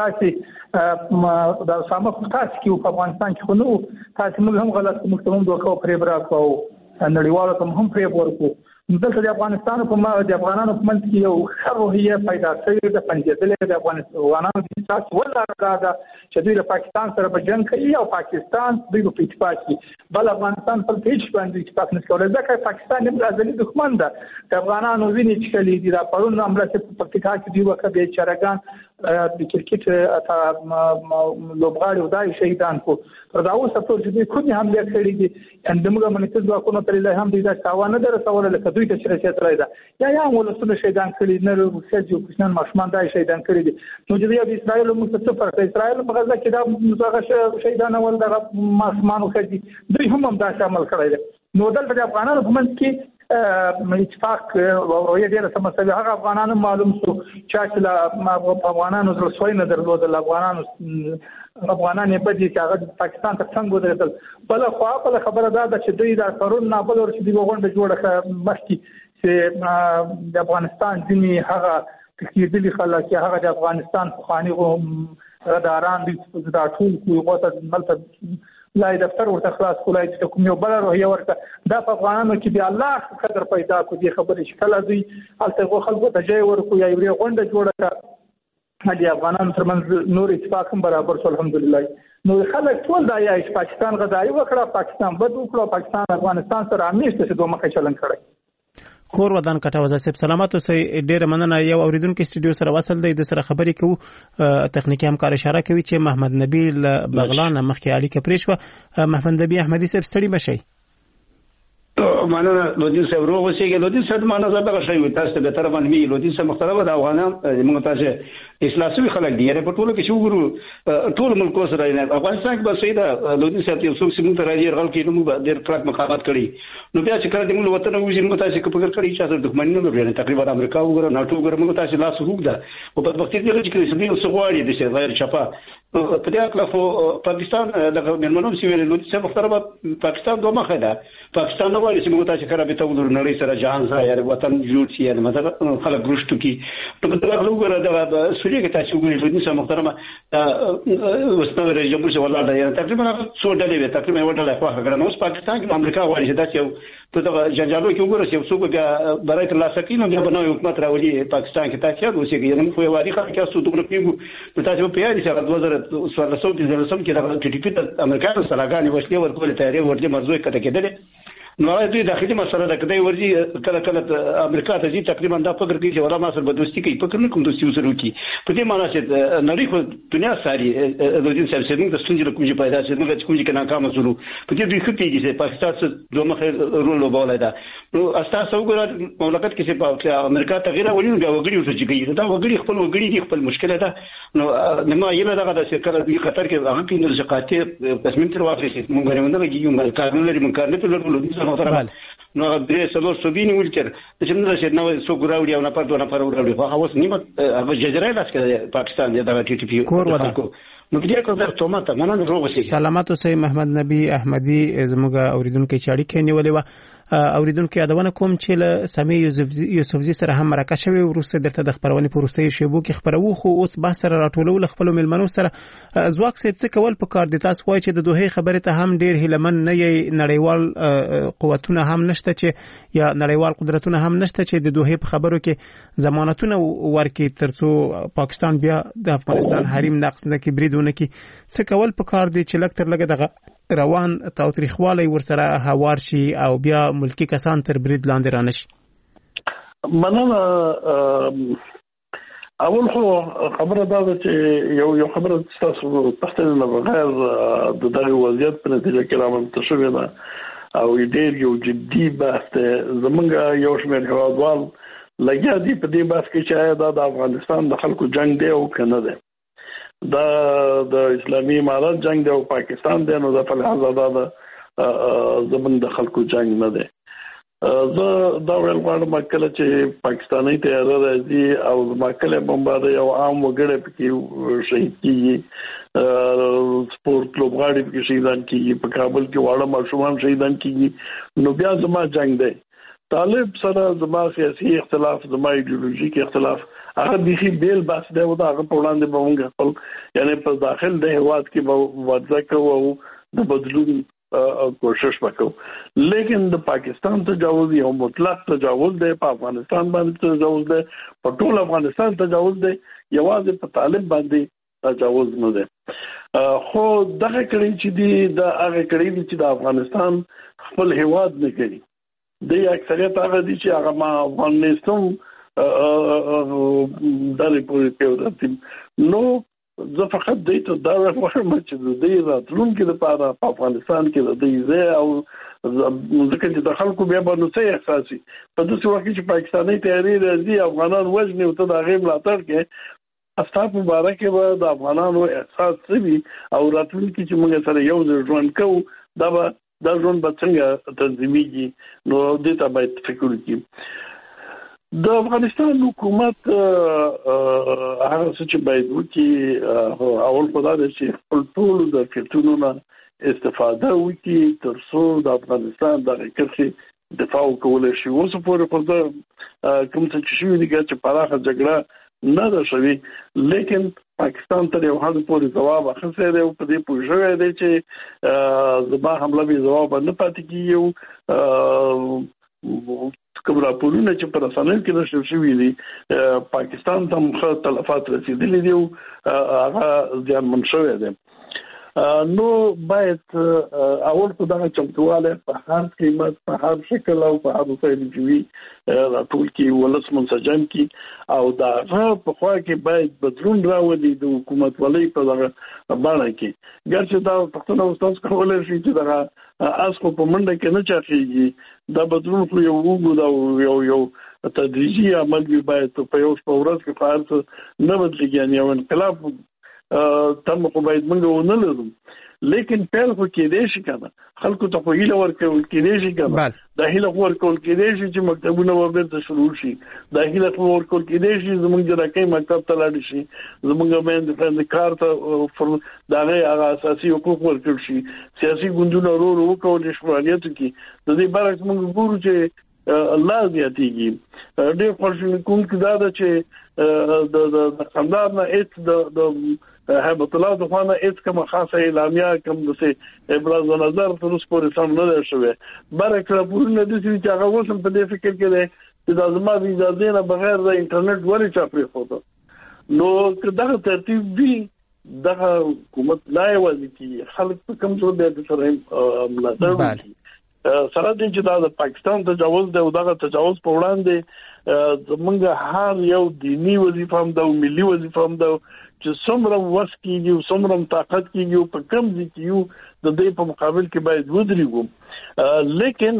E: تاسو د سامه تاسو کې په افغانستان کې خو نو تاسو موږ هم غلط موږ هم دوه پرې برا کو نړیوالو ته هم پرې ورکو. دلته د افغانستان په د افغانانو په منځ کې یو شروعیه پیدا شوې د پنځېدلې د افغانانو د اساس ولا راځه چې دوی د پاکستان سره په جنگ کوي او پاکستان دوی په اتفاق کې بل افغانستان په هیڅ باندې اتفاق نه کوي. ځکه پاکستان یو ازلي دښمن ده. د افغانانو ویني چې کلی دي دا پرون عمله په پکتیکا کې دی وکړه د چرګان د کرکټ اته لوبغاړي ودای شهیدان کو پر دا اوس په دې خو هم له کړي دي اندمغه منځ ځواکونو تر له هم دې تاوان نه درسول لکه دوی ته چې ترای دا یا ولسونه شهیدان کړي نه ورسېږي او کسان ماشومان دا شهیدان کړي دي. نو چې د اسرائیل متصفر اسرائیل په غزه کې دا مزغه شهیدان ول د ماشومان کړي دوی هم دا شامل کړي دي. نو دلته د افغانانو په منځ کې اتفاق او یې ډېر سمسوي هغه افغانانو معلوم شو چې افغانانو سره سوي نه درلودل افغانان په دې چې هغه پاکستان ته څنګه ودرېدل. بل خو په خبره دا چې دوی دا قانون نه بل ورته دی غونډه جوړه مخکې چې د افغانستان ځینی هغه تکیدلي خلک هغه د افغانستان خواني غداران دي دا ټول کوی غوته ملته لای دفتر ورته خلاص کولای چې کوم یو بل روحیه ورته دا په افغانانو کې دی الله قدر پیدا کو دي خبرې شکل دوی الته خلکو ته ځای ورکو یا یو غونډه جوړه کړه هدي افغانانو ترمنځ نور اتفاق هم برابر شو الحمدلله. نو خلک ټول دا یای چې پاکستان غداري وکړه پاکستان بد وکړه پاکستان افغانستان سره همیشه څه دوه مخه چلن کړی.
B: کور ودان کټه وزا صاحب سلامات اوسئ. ډیره مننه. یو اوریدونکو سټوډیو سره وصل دی د سره خبرې کوو تخنیکی همکار اشاره کوي چې محمد نبی بغلان مخکې اړیکه پرې شو. محمد نبی احمدي صاحب ستړي بشئ.
D: معنا لودین صاحب روغ اوسېږي. لودین صاحب معنا زړه غشي تاسو به تر باندې لودین صاحب مختلفه د افغانان موږ تاسو اسلامي خلک دي په ټولو کې شو ګورو ټول ملکو سره نه افغانستان کې به سیدا لودین صاحب یو څوک سیمه تر راځي غل کې نو ډېر کلک مخالفت کړي نو بیا چې کله د موږ وطن وځي موږ تاسو کې فکر کړی چې تاسو دښمنی نه لري تقریبا امریکا وګوره ناتو وګوره موږ تاسو لاس روغ ده او په وخت کې چې سمې وسغواړي د څه غیر شفا په دې اړه خو پاکستان د منمنو سیمه لودین صاحب مختلفه پاکستان دوه مخه ده. پاکستان نو وایي چې موږ تاسو کړه به ته ورور نړۍ سره جهان ځای وطن جوړ شي یا مثلا خلک روشتو کی ته په دغه وګوره د سوري کې تاسو وګورئ لودین صاحب محترمه وسنه رئیس جمهور څخه ولاړ دی تقریبا څو ډلې وي تقریبا یو ډله خو هغه نو پاکستان کې امریکا وایي چې دا چې په دغه جنجالو کې وګوره چې څوک بیا برای تر لاسه کینو بیا بنوي حکومت راولي پاکستان کې تاسو اوسېږي نو په وادي خلک تاسو ته پیګو تاسو په یاري سره 2014 کې د ټي پی ته امریکا سره غانې وسلې ورکول تیاری ورته مرزوي کته کېدل نو دوی داخلي مسله ده کله ورځي کله کله امریکا ته ځي تقریبا دا فکر کوي چې ولا ما سره بدوستي کوي فکر نه کوم دوستي وسره کوي په دې معنی چې نړۍ خو دنیا ساري د دې سره څنګه د ستونزې کوم چې پیدا شي نو چې کوم چې ناکام شول په دې دوی خپلېږي چې پاکستان څخه دوه مخه رول وبولای دا نو اساسا وګورئ مملکت کې چې امریکا تغیر ولې بیا وګړي ورته کوي دا وګړي خپل وګړي خپل مشکله ده نو نو یله دغه د شرکت په خطر کې هغه کې د زکاتې تصمیم تر واخلي چې موږ غوښنه لګیږو قانون لري موږ کار نه پیلو نو درې سلور سوبینی ولتر چې موږ چې نو څو ګراوډي او نه پردو نه پروړل خو اوس نیمه هغه جزیره لاس کې پاکستان دغه ټي پی
B: کور ودا
D: نو دې کوم درته ماته مننه روغ شي.
B: سلامات اوسئ. محمد نبی احمدي زموږ اوریدونکو چې اړیکه نیولې و اوریدونکو یادونه کوم چې له سامي یوسفزي سره هم مرکه شوی ورسته درته د خبرونه پروسته شیبو کې خبرو خو اوس به سره راټولول خپل ملمنو سره ځواک څه کول په کار دي تاسو وایي چې د دوه خبره ته هم ډیر هلمن نه یې نړیوال قوتونه هم نشته چې یا نړیوال قدرتونه هم نشته چې د دوه په خبرو کې ضمانتونه ورکړي ترڅو پاکستان بیا د افغانستان حریم نقص نه کې بریدونه کې څه کول په کار دي چې لکتر لګه دغه روان تاوتریخوالی ورسره هوار شي او بیا ملکی کسان تر برید لاندې رانشي.
C: مننه. اول خو خبره دا ده چې یو خبره تاسو پښتنه نه بغیر د دغه وضعیت په نتیجه کې رامنځته شوې ده او ډېر یو جدي بحث زمونږ یو شمېر هیوادوال لګیا دي په دې بحث کې چې د افغانستان د خلکو جنگ دی او کنه دی د اسلامي امارات جنگ دی او پاکستان دی نو د فلحاظ د زمونږ د خلکو جنگ نه دی زه دا ویل غواړم کله چې پاکستاني تیاره راځي او مکله بمباري او عام وګړي پکې شهید کیږي سپورت لوبغاړي پکې شهیدان کیږي په کابل کې واړه ماشومان شهیدان کیږي نو بیا زما جنگ دی طالب سره زما سیاسي اختلاف زما ایدئولوژیک اختلاف هغه بيخي بیل بحث دی او دا هغه په وړاندې به موږ خپل یعنی په داخل د هواد کې به وځه کوو او د بدلون کوشش وکړو لیکن د پاکستان تجاوز یو مطلق تجاوز دی په افغانستان باندې تجاوز دی په ټول افغانستان تجاوز دی یوازې په طالب باندې تجاوز نه دی خو دغه کړي چې دی د هغه کړي چې د افغانستان خپل هواد نه کوي د اکثریت هغه دي چې هغه ما افغانستان دغه پورې کوي نو زه فقط دې ته دا وایم چې د راتلونکو لپاره په افغانستان کې د دې ځای او ځکه چې د خلکو بیا باندې څه احساسي په داسې وخت کې پاکستاني تیاری راځي افغانان وژني او ته د هغې ملاتړ کې استاد مبارک به د افغانانو احساس سوي او راتلونکي چې موږ سره یو ځای ژوند کوو دا ژوند به څنګه تنظیمېږي نو دې ته باید فکر وکړو د افغانستان حکومت هغه څه چې باید وکړي اول په دا چې خپل ټول د کتونو نه استفاده وکړي تر څو د افغانستان د کرښې دفاع وکولای شي اوس پورې په کوم څه چې شوي دي چې پراخه جګړه نه ده شوې لیکن پاکستان تر یو حد پورې ځواب اخیستی دی او په دې پوه شوی دی چې زما حمله به ځواب نه پاتې کېږي کوم راپورونه چې پر رسنیو کې نشر شوي دي پاکستان ته هم تلفات رسیدلي دي او هغه زیانمن شوی دی نو باید اول په دغه چمتواله په هر قیمت په هر شکل او په هر وسایل چې راټول کې ولس منسجم کې او دا په خوا کې باید بدلون راولي د حکومت ولې په دغه باندې کې ګرځي دا پښتون اوستاس کولای شي چې دغه اسکو په منډه کې نه چاخيږي دا بدلون خو یو وګړو یو تدریجي عمل به باید په یو ورځ کې فعال نه بدلېږي یعنی یو انقلاب تم خو باید موږ ونه لرو لیکن پیل خو کېدې شي کنه خلکو ته خو هیله ورکول کېدې شي کنه د هیله ورکول کېدې شي چې مکتبونه ورته شروع شي د هیله ورکول کېدې شي زموږ د راکې مکتب ته لاړ شي زموږ باندې کار ته دغه هغه اساسي حقوق ورکړ شي سیاسي ګوندونه وکول شي فعالیت کوي د دې برعکس موږ ګورو چې الله زیاتېږي ډېر خوشحالي کوم کې دا ده چې د خندار نه هیڅ د هیبت الله د خوانه هیڅ کوم خاصه اعلامیه کوم د ابراز نظر تر اوسه پورې سم نه ده شوې برکه پورونه د چې هغه وسم په دې فکر کې ده چې د ازما د اجازه نه بغیر د انټرنیټ ولې چاپری خوته نو دغه ترتیب دی دغه حکومت لا یوازې کې خلک په کوم څه د سره ملاتړ کوي سره د چې د پاکستان تجاوز د دغه تجاوز په وړاندې زمونږ هر یو دینی وظیفه هم د ملي وظیفه هم د چې څومره وس کېږي څومره طاقت کېږي په کم ځای کې د دې په مقابل کې باید ودرېږو لیکن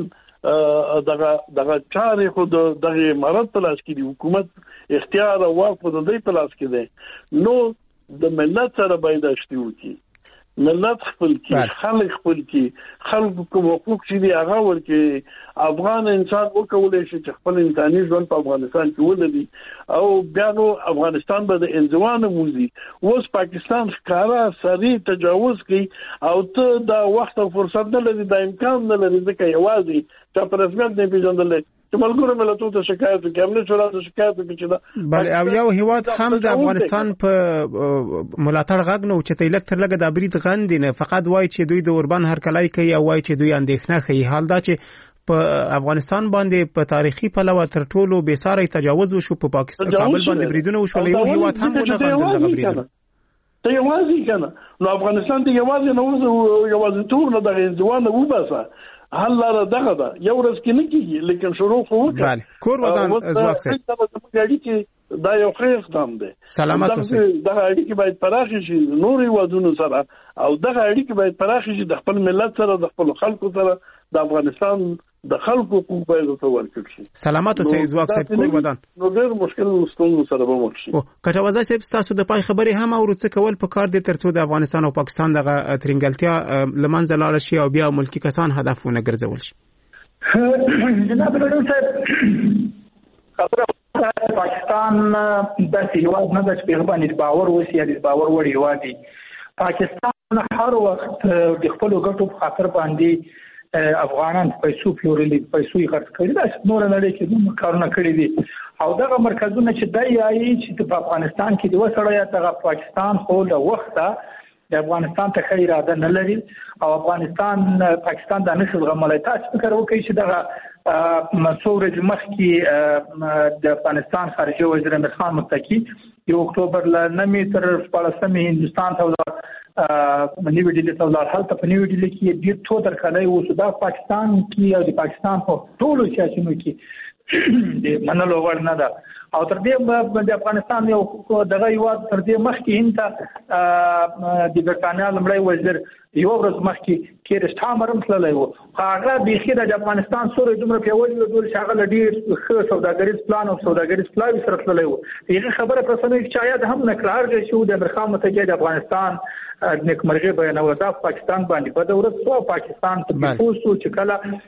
C: دغه چارې خو دغه امارات په لاس کې دي حکومت اختیار او واک په دې په لاس کې دی نو د ملت سره باید اشتي وکړي ملت خپل کې خلک خپل کې خلکو کوم حقوق چې دی هغه ورکه افغان انسان وکولای شي چې خپل انساني ژوند په افغانستان کې ولري او بیا نو افغانستان به د انزوان موزي اوس پاکستان ښکارا سری تجاوز کوي او ته دا وخت او فرصت نه لري د امکان نه لري ځکه یوازې چې په رسمیت نه پیژندل چې ملګرو ملتونو ته شکایت وکړي امنیت شورا ته شکایت وکړي چې دا
B: بل او یو هیواد هم د افغانستان په ملاتړ غږ نو چې تلک تر لګ د برید غندې نه فقط وایي چې دوی د اوربان هرکلای کوي او وایي چې دوی اندېښنه کوي حال دا چې په افغانستان باندې په تاریخي پلوه تر ټولو بے ساري تجاوز وشو په پاکستان کابل باندې بریدونه وشو یو هیواد هم نه غندل غبرید
C: ته یوازې کنه نو افغانستان ته یوازې نو یوازې ټول نه د ځوان وباسه حل لاره دغه ده یو ورځ کې نه کیږي لیکن شروع خو وکړه
B: بله کور ودان ځواک سره
C: دا یو ښه اقدام دی
B: سلامت اوسئ
C: دغه اړیکې باید پراخې شي نور هیوادونو سره او دغه اړیکې باید پراخې شي د خپل ملت سره د خپل خلکو سره د افغانستان د خلکو حقوق باید ورکړل شي.
B: سلامات اوسئ ځواک صاحب کور ودان.
C: نو ډېر مشکل ستونزو سره به مخ شي.
B: کټوازی صاحب تاسو د پای خبرې هم او څه کول په کار دي ترڅو د افغانستان او پاکستان دغه ترنګلتیا لمنځه لاړ شي او بیا ملکی کسان هدفونه ګرځول شي.
E: جناب لوډن صاحب خبره پاکستان د هیواد نه د پیغمبرانو باور وسی یا د باور وړ هیواد دی. پاکستان هر وخت د خپل ګټو په خاطر باندې افغانان پیسو پلورلي پیسو یې خرڅ کړي دا نور نه لري چې موږ کارونه کړی دي او دغه مرکزونه چې دای یایي چې په افغانستان کې د وسړیا دغه پاکستان خو له وخته د افغانستان ته خیر اراده نه لري او پاکستان د نشل غملای تاسو فکر وکړئ چې دغه مسورج مخکې د افغانستان خارجه وزیر امیر خان متکی یو اکتوبر ل 9 تر 14 هندستان ته نیو ډیلی ته ولر هلته په نیو ډیلی کې ډیر څو درکلای وو د پاکستان کې او د پاکستان په ټولو سیاسيونو کې د منلو وړ نه ده او تر دې د افغانستان یو دغه یو تر دې مخکې هند د برتانیا لمړی وزیر یو ورځ مخکې کې رښتامرم تللی وو هغه بيخي د افغانستان سره دومره پیاوړی یو ډول شغله ډیر ښه سوداګریز پلان او سوداګریز پلاوی سره تللی وو هغه خبره په سمې کې شاید هم نکلار شو د برخه متګي د افغانستان نیکمرغي بیانول دا پاکستان باندې په دورت سو پاکستان ته پوسو چې کله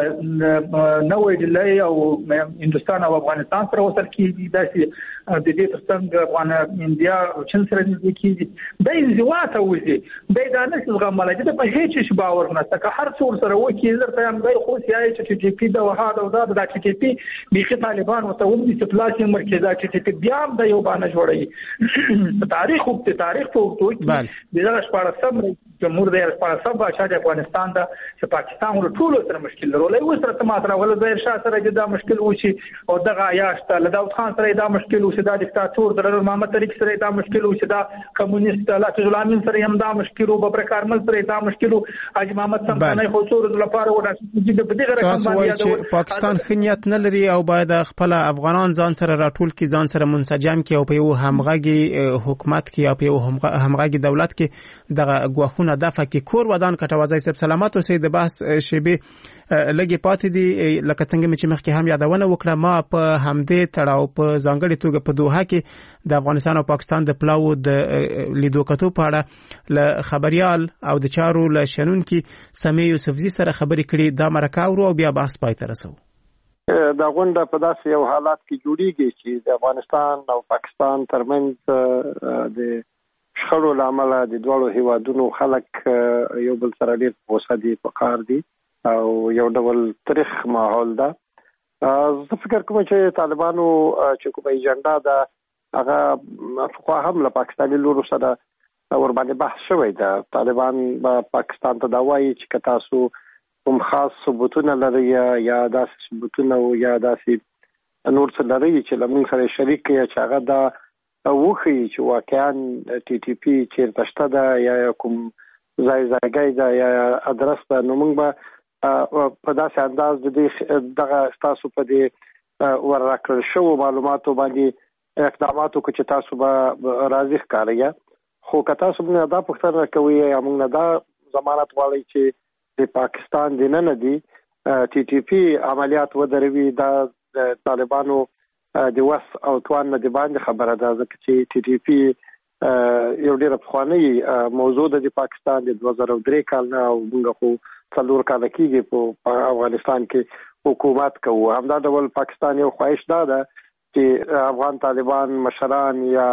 E: نوې ډیلی او هندستان او افغانستان سره وصل کیږي داسې د دې ترڅنګ افغان انډیا او چین سره نږدې کیږي د انزواته وځي د دانش غملای د په هیڅ باور نه تک هر څور سره وکی درته هم غیر خو سیاسي چې ټي پی د وهاد او د ټي پی بيخي طالبان او ته ودي سپلاسي مرکزات چې ټي بیا د یو باندې جوړي تاریخ په وګړو دغه شپاره سم جمهور د افغانستان بادشاہ د افغانستان د چې پاکستان له ټولو سره مشکل لري او سره ماته ول ظاهر شاه سره دا مشکل وشي او دغه عیاشت له داود خان سره دا مشکل وشي دا دیکتاتور د محمد طریق سره دا مشکل وشي دا کمونیست لا تجلامین سره هم دا مشکل او ببر کارمل سره دا مشکل اج محمد سمانه خو څور د لپاره وډا چې په دغه رقم باندې
B: پاکستان خنیت نه لري او باید خپل افغانان ځان سره راټول کی ځان سره منسجم کی او په یو همغږي حکومت کی او په یو همغږي دولت کې دغه غوښونه دفع کې کور ودان کټوازی صاحب سلامات اوسئ د بحث شیبه لګي پاتې دي لکه څنګه چې مخکې هم یادونه وکړه ما په همدې تړاو په ځانګړي توګه په دوحه کې د افغانستان او پاکستان د پلاو د لیدو کتو په اړه ل خبريال او د چارو ل شنن کې سمي یوسفزي سره خبرې کړي د مرکاو او بیا بحث پای ته رسو
H: دا غونډه په داسې یو حالات کې جوړیږي چې د افغانستان او پاکستان ترمنځ د شخړو لامل د دوه هیوادونو خلک یو بل سره ډیر غوسه دي په کار دي او یو ډول تاریخ ماحول ده زه فکر کوم چې طالبانو چې کومه ایجنډا ده هغه خو هم له پاکستاني لورو سره ور باندې بحث شوی ده طالبان په پاکستان ته دا وایي چې تاسو کوم خاص ثبوتونه لري یا داسې ثبوتونه یا داسې نور څه لري چې لمن سره شریک یا چې هغه دا وخی چې واقعا ټي ټي پی چیرته شته ده یا کوم ځای ده یا ادرس ده نو موږ به په داسې انداز د دې دغه تاسو په دې ورکړل شو معلوماتو باندې اقداماتو کې چې تاسو به راضي ښکاري خو که تاسو نه دا پوښتنه کوي یا موږ نه دا ضمانت غواړي چې د پاکستان د نه دي ټي ټي پی عملیات ودروي دا طالبانو د وس او توان نه دی باندې خبره ده ځکه چې ټي ټي پی یو ډېر افغاني موضوع د پاکستان د 2003 کال نه او موږ خو څلور کال کېږي په افغانستان کې حکومت کوو همدا ډول پاکستان یو خواهش ده چې افغان طالبان مشران یا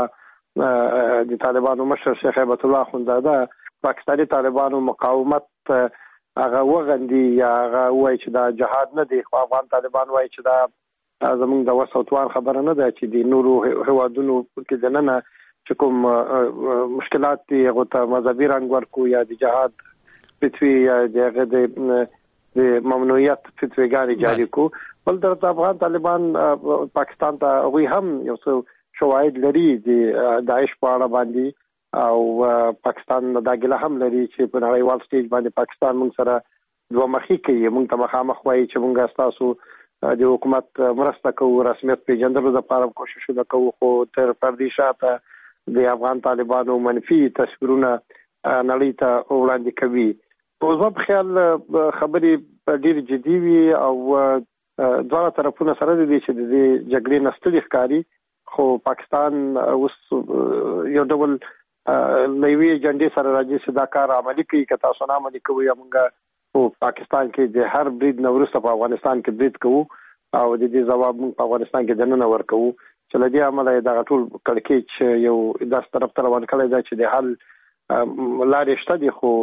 H: د طالبانو مشر شیخ هیبت الله خونزاده پاکستاني طالبانو مقاومت هغه وغندي یا هغه وایي چې دا جهاد نه دی خو افغان طالبان وایي چې دا زمونږ د وسوتوان خبره نه ده چې د نورو هوادونو کې دننه چې کوم مشکلات دي هغه ته مذهبي رنګ ورکو یا د جهاد فتوی یا د ممنوعیت فتویګانې جاری کو بل د افغان طالبان پاکستان ته هغوی هم یو څه شواهد لري د داعش په اړه باندې او پاکستان دا ګله هم لري چې په نړیوال سټیج باندې پاکستان موږ سره دوه مخې کوي موږ ته مخامخ وایي چې موږ تاسو د حکومت مرسته کوو رسمیت پیژندلو لپاره کوششونه کوو خو تر پردي شاته د افغان طالبانو منفي تصویرونه نړۍ ته وړاندې کوي اوس په خیال خبرې ډېر جدي وي او دواړه طرفونه سره دي چې د جګړې نستړي ښکاری، خو پاکستان اوس یو ډول نوې جنډې سره راځي چې دا کار عملي کوي. که تاسو نه عملي کوئ موږ په پاکستان کې د هر برید نه وروسته په افغانستان کې برید کوو او د دې ځواب موږ په افغانستان کې دننه ورکوو چې له دې عمله دغه ټول کړکېچ یو داس طرف ته روان کړی دی چې د حل لارې شته دي، خو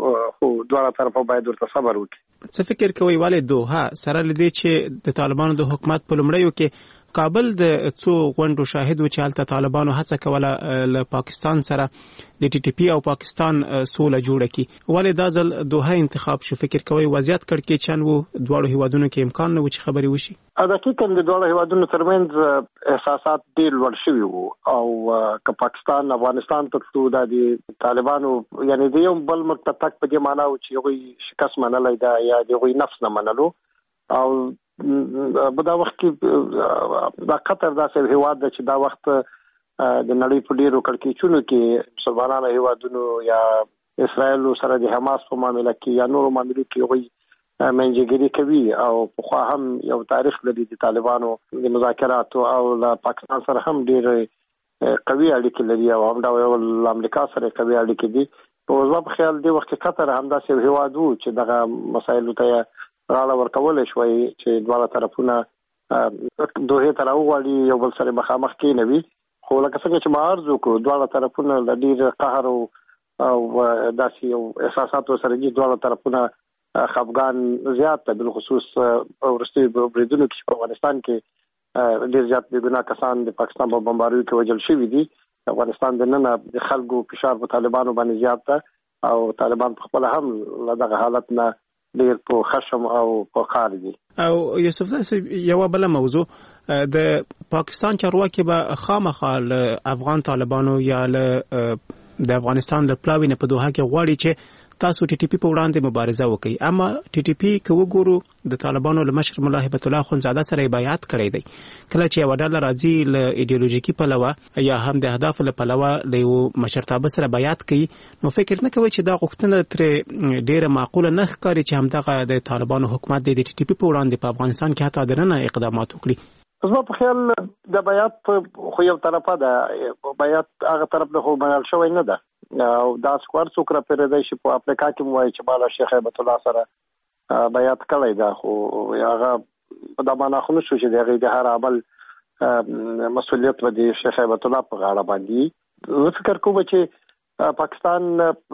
H: دواړه طرفه باید ورته صبر وکړي.
B: څه فکر کوئ ولې دوحه سره لدې چې د طالبانو د حکومت په لومړیو کې کابل د څو غونډو شاهد و چې هلته طالبانو هڅه کوله له پاکستان سره د ټي ټي پی او پاکستان سوله جوړه کړي، ولې دا ځل دوحه انتخاب شو؟ فکر کوئ وضعیت کړکېچن و دواړو هیوادونو کې امکان نه و چې خبرې وشي؟
H: دقیقاً د دواړو هیوادونو ترمنځ احساسات ډېر لوړ شوي وو او که پاکستان افغانستان ته تلو دا د طالبانو یعنی د یو بل ملک ته تګ په دې معنا و چې هغوی شکست منلی ده یا د هغوی نفس نه منلو. او په دا وخت کې دا قطر داسې هیواد ده چې دا وخت د نړۍ په ډیرو کړکېچونو کې مسلمانانو هیوادونو یا اسرائیل سره د حماس په معاملې کې یا نورو معاملو کې هغوی منځګړي کوي او پخوا هم یو تاریخ لري د طالبانو د مذاکراتو او له پاکستان سره هم ډېر قوي اړیکې لري او هم د امریکا سره قوي اړیکې دي. په اوس په خیال دی وخت کې قطر هم داسې هیواد وو چې دغه مسایلو ته غاړه ورکول شوی چې دواړه طرفونه دوه ته راوړي یو بل سره مخامخ کې نه وي. خو لکه څنګه چې ما عرض وکړو دواړه طرفونه د ډېر قهر او داسې یو احساسات سره دي. دواړه طرفونه خفګان زیات ته بالخصوص ورستي بریدونو کې په افغانستان کې ډېر زیات بې ګناه کسان د پاکستان په بمباریو کې وژل شوي دي. افغانستان د نن د خلکو فشار په طالبانو باندې زیات ده او طالبان په خپل هم له دغه حالت نه ډېر په خشم او په قهر دي.
B: او یوسف زاهد یو بل موضوع د پاکستان چارواکي به خامخا افغان طالبانو یا د افغانستان له پلاوی نه په دوحه کې غواړي چې تاسو ټي ټي پی په وړاندې مبارزه وکړي، اما ټي ټي پی که وګورو د طالبانو له مشر ملا هیبت الله اخندزاده سره بیعت کړی دی. کله چې یو ډله راځي له ایډیولوژیکي پلوه یا هم د اهداف له پلوه له یو مشرتابه سره بیعت کوي، نو فکر نه کوي چې دا غوښتنه ترې ډېره معقوله نه ښکاري چې همدغه د طالبانو حکومت د ټي ټي پی په وړاندې په افغانستان کې حتی دننه اقدامات وکړي؟
H: زما په خیال د بیعت خو یو طرفه ده، بیعت هغه طرف له خو منل شوی نه ده او دا سکوار څوک را پیرېدی شي په افریقا کې وایي چې مالا شیخ هیبت الله سره بیعت کړی ده، خو هغه په دا معنا خو نشو چې د هغې د هر عمل مسؤلیت به د شیخ هیبت الله په غاړه باندې. زه فکر کوم چې پاکستان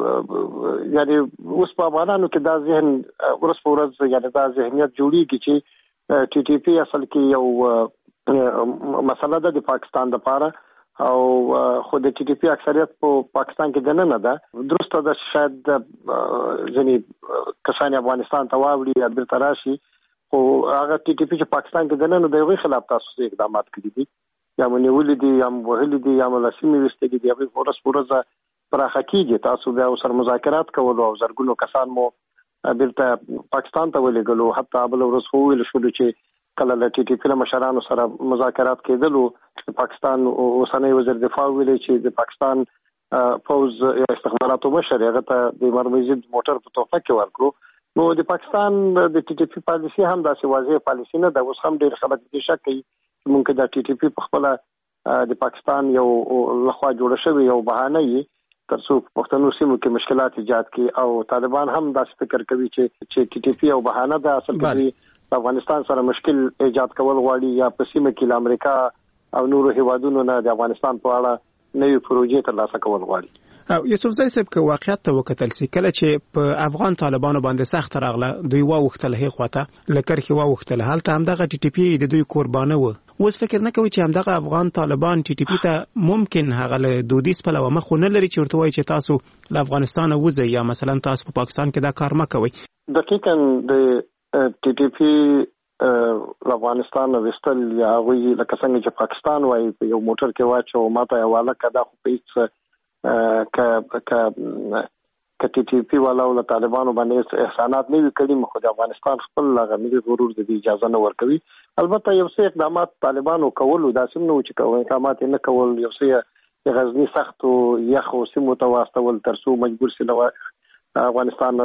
H: یعنی اوس په افغانانو کې دا ذهن ورځ په ورځ یعنی دا ذهنیت جوړیږي چې ټي ټي پی اصل کې یو مسله ده د پاکستان لپاره او خو د ټي ټي پی اکثریت په پاکستان کې دننه ده. درسته ده شاید ځینې کسان افغانستان ته واوړي یا بیرته راشي، خو هغه ټي ټي پی چې پاکستان کې دننه د هغوی خلاف تاسو اقدامات کړي دي، یا مو نیولي دي یا مو وهلي دي یا مو له سیمې ویستلي دي، هغوی ورځ په ورځ پراخه کېږي. تاسو بیا ورسره مذاکرات کولو او زرګونو کسان مو بیرته پاکستان ته ولېږلو. حتی بله ورځ خو وویل شولو چې کله له ټي ټي پی له مشرانو سره مذاکرات کېدلو، د پاکستان اوسنی وزیر دفاع ویلي چې د پاکستان پوز یا استخباراتو مشر هغه ته د مرمزید موټر په تحفه کې ورکړو. نو د پاکستان د ټي ټي پی پالیسي هم داسې واضح پالیسي نه ده. اوس هم ډېر خلک دې شک کوي چې ممکن دا ټي ټي پی په خپله د پاکستان یو لخوا جوړه شوې یو بهانه وي تر څو پښتنو سیمو کې مشکلات ایجاد کړي، او طالبان هم داسې فکر کوي چې ټي ټي پی یو بهانه ده اصل کې د افغانستان سره مشکل ایجاد کول غواړي یا په سیمه کې له امریکا او نورو هیوادونو نه د افغانستان په اړه نوې پروژې ترلاسه کول غواړي.
B: او یوسف زاهد صاحب که واقعیت ته وکتل سي، کله چې په افغان طالبانو باندې سخت راغله دوی واوښتل هغې خواته له کرښې واوښتل، هلته همدغه ټي ټي پی د دوی قربانه و. اوس فکر نه کوي چې همدغه افغان طالبان ټي ټي پی ته ممکن هغه له دودیز پلوه مخ ونه لري چې ورته وایي چې تاسو له افغانستانه وځئ یا مثلا تاسو په پاکستان کې دا کار مه کوئ؟
H: دقیقاً د ټي ټي پی له افغانستان وستل یا هغوی لکه څنګه چې پاکستان وایي په یو موټر کې واچو ماته یې حواله کړه، دا خو په هېڅ که ټي ټي پی والا او له طالبانو باندې احسانات نه وي کړي، خو د افغانستان خپل هغه ملي غرور د دې اجازه نه ورکوي. البته یو څه اقدامات طالبانو کولو داسې نه و چې اقدامات یې نه کول، یو څه د غزني سختو یخو سیمو ته واستول تر څو مجبور سي افغانستان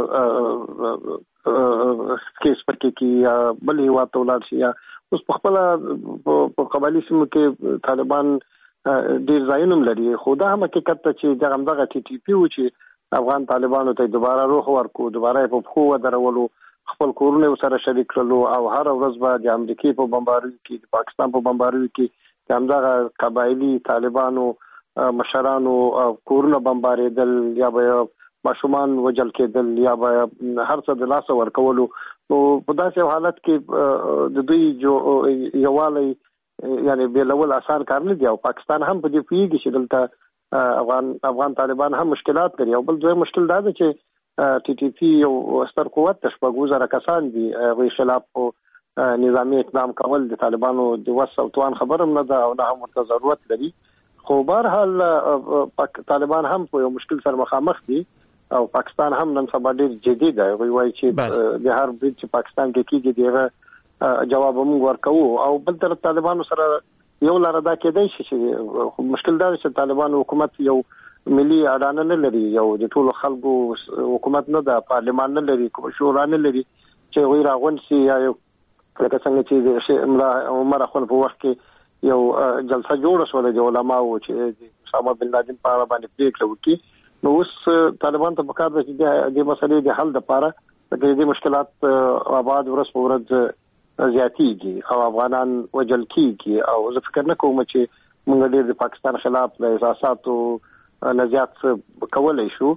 H: کیس پکې کې بل هیواد ته ولاړ شي. اوس په خپل په قبایلی سیمو کې طالبان ډیر ځایونه لري، خو دا هم حقیقت ته چې دغه ټي ټي پی و چې افغان طالبانو ته دوباره روح ورکو، دوباره په خو درولو، خپل کورونه سره شریک کړلو او هر ورځ به د امریکای په بمباري کې، د پاکستان په بمباري کې همدغه قبایلی طالبانو مشرانو کورونه بمباریدل یا به ماشومان وجل کېدل یا به هر څه د لاس ورکولو. نو په داسې حالت کې د دوی یووالی یعنی بیلول آسان کار نه دی او پاکستان هم په دې پیږي چې دلته افغان طالبان هم مشکلات لري. او بل دوی مشکل دا دی چې ټي ټي پی یو ستر قوت تشبغوزره کسان دي، غوي خلاف نظامی اقدام کول د طالبانو د وس او توان خبرم نه ده او نه هم ضرورت لري. خو بهرحال طالبان هم په یو مشکل سره مخامخ دي او پاکستان هم نن سبا ډیر جدي دی. وایي چې د هر برید چې پاکستان کې کیږي دغه جواب موږ ورکوو. او بل تر طالبانو سره یو لار ادا کېدای شي چې مشکل دا چې طالبان حکومت یو ملي اډانه نه لري، یو د ټولو خلکو حکومت نه ده، پارلمان نه لري، شورا نه لري چې غوي راغون سي یا یو لکه څنګه چې عمر اخوان په وخت کې یو جلسه جوړه شوه د علماو چې اسامه بن لادن په اړه باندې پریکړه وکړي. نو اوس طالبان ته پکار ده چې د مسلې د حل لپاره د دې مشکلات آباد ورځ په ورځ زیاتېږي او افغانان وجل کېږي. او زه فکر نه کوم چې موږ ډېر د پاکستان خلاف د احساساتو نزیات کولای شو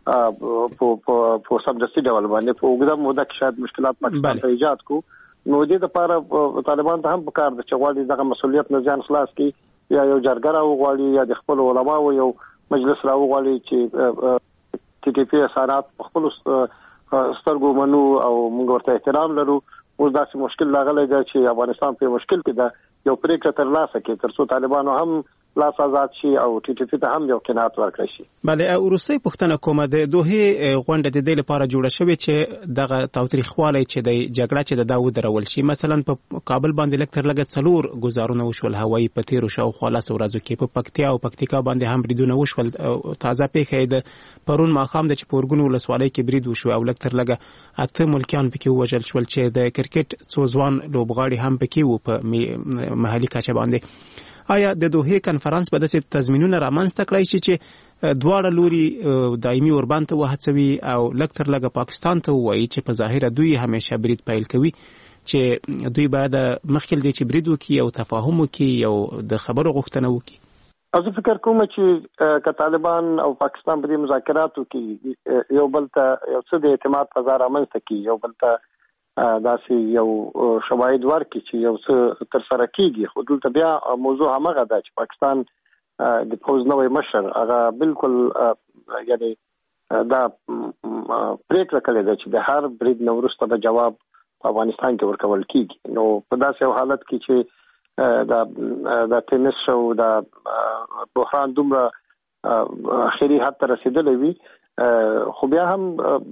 H: په سمدستي ډول باندې په اوږده موده کې شاید مشکلات پاکستان ته ایجاد کو. نو دې لپاره طالبان ته هم پکار ده چې غواړي دغه مسؤلیت نه ځان خلاص کړي یا یو جرګه راوغواړي یا د خپل علماو یو مجلس راوغواړي چې ټي ټي پی اثرات په خپل سترګو منو او موږ ورته احترام لرو. اوس داسې مشکل لاغلی دی چې افغانستان په مشکل کې ده، یو پریکړه ترلاسه کړي ترڅو طالبانو هم لاس آزاد شي او ټي ټي پی ته هم یو قناعت ورکړي شي.
B: بله، وروستۍ پوښتنه کومه د دوه غونډه د دې لپاره جوړه شوې چې دغه تاوتریخوالی چې د جګړه چې د داود درول شي. مثلا په کابل باندې لکتر لګت 4 گزارونه وشول هوایي په تیرو شاوخوا 10 ورځو کې، په پکتیا او پکتیکا باندې هم بریدونه وشول. تازه پیښه د پرون ماښام د چپورګونو ولسوالۍ کې برید وشو او لکتر لګه 8 ملکیان پکې وژل شول چې د کرکټ څو ځوان لوبغاړي هم پکې وو په محلي کچه باندې. آیا د دوه کنفرانس په داسې تضمینونه رامنځته کړای شي چې دواړه لوري دایمي اوربان ته وهڅوي او لکتر لګه پاکستان ته وایي چې په ظاهر دوی همیشه برید پیل کوي چې دوی باید مخکې دې چې برید وکړي او تفاهم وکړي او د خبرو غوښتنه وکړي؟
H: زه فکر کوم چې که طالبان او پاکستان په دې مذاکراتو کې یو بل ته یو څه د اعتماد فضا رامنځته کړي، یو بل ته داسې یو شواهد ورکړي چې یو څه تر سره کېږي. خو دلته بیا موضوع همغه ده چې پاکستان د پوز نوې مشر هغه بالکل یعنی دا پریکړه کړې ده چې د هر برید نه وروسته به جواب په افغانستان کې ورکول کېږي. نو په داسې حالت کې چې د تنس شو د بحران دومره اخري حد ته رسیدلی وي، خو بیا هم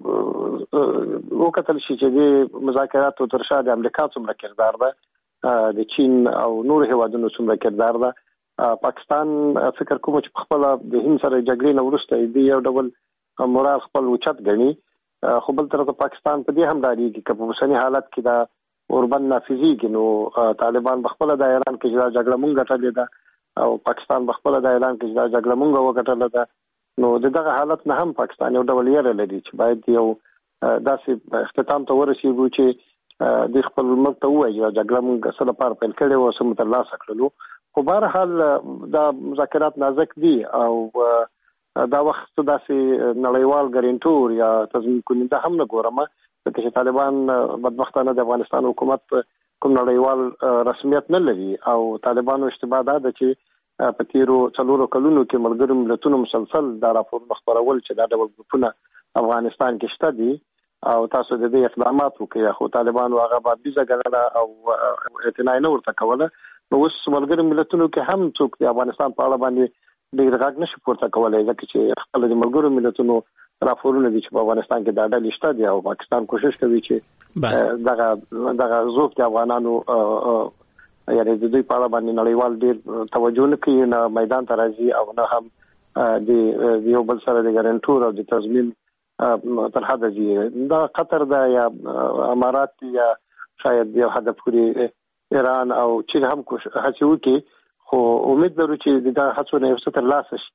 H: وکتل شي چې د مذاکراتو تر شا د امریکا څومره کردار ده، د چین او نور هیوادونو څومره کردار ده. پاکستان فکر کوم چې خپل د هند سره جګړې نه وروسته د یو ډول مورال خپل اوچت غني. خو بل طرف پاکستان په دې هم ډاریږي چې په اوسنی حالت کې دا اوربند نافذيږي. نو طالبان بخپل د اعلان کې چې جګړه مونږ ګټلې ده او پاکستان بخپل د اعلان کې چې جګړه مونږ وګټله ده. نو دغه حالت نه هم پاکستان یو ډول یې لري چې باید یو داسې اختتام ته ورسیږي چې د خپل ملک ته وایي چې جګړه مونږ سره پار پیل کړې او سم تر لاسه کړلو. خو بهرحال دا مذاکرات نازک دي او دا وخت داسې نړیوال ګارانټور یا تضمین کننده هم نه ګورم چې طالبان بدبختانه د افغانستان حکومت کوم نړیوال رسمیت نه لري او طالبانو اشتباه ده چې په تیرو 4 کلونو کې ملګرو ملتونو مسلسل دا راپور خبرول چې دا ډول ګروپونه افغانستان کې شته دي او تاسو د دې اقدامات وکړي. خو طالبانو هغه باندې ځګړه او اعتنا نه ورته کوله. نو اوس ملګرو ملتونو کې هم څوک د افغانستان په اړه باندې ډېر غږ نشي پورته کولای ځکه چې خپل د ملګرو ملتونو راپورونه دي چې په افغانستان کې دا ډلې شته دي او پاکستان کوشش کوي چې دغه ضعف د افغانانو یعنی د دوی په اړه باندې نړیوال ډېر توجه نه کوي، نه میدان ته راځي او نه هم د یو بل سره د ګارانټور او د تضمین تر حد ځي. دا قطر دا یا امارات یا شاید یو هدف کړی ایران او چین هم هڅه وکړي، خو امید لرو چې دا هڅه نه یو څه ترلاسه شي.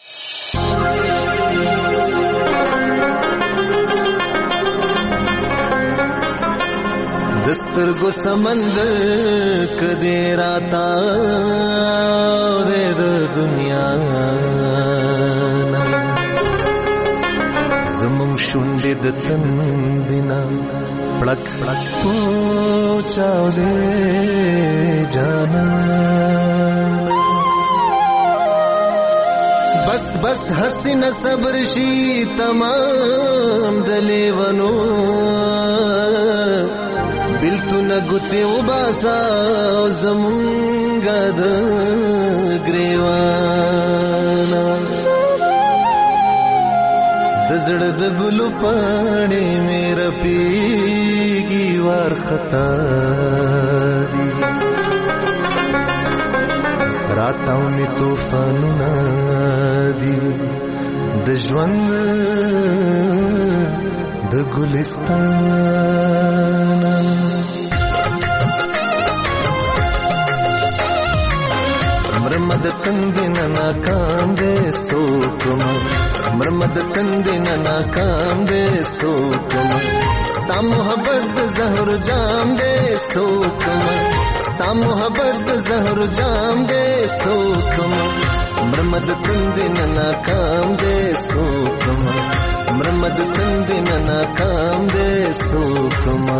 I: دسترګو سمندر کدی راتا د دنیا زمون شونډې د تندینا پړک پړک پوچاو دې جانا بس بس حسین صبر شي تمام دلیونو بلتو نگوتی و باسا زمونگا د گریوانا دزړ د ګلو پاڼې میرا پیږي وار خطا دی راتاو می طوفانونه دی د ژوند د ګلستان مرمد تندن ناکام دے سوکما مرمد تندن ناکام دے سوکما ستا محبت زہر جام دے سوکما ستا محبت زہر جام دے سوکما مرمد تندن ناکام دے سوکما مرمد تندن ناکام دے سوکما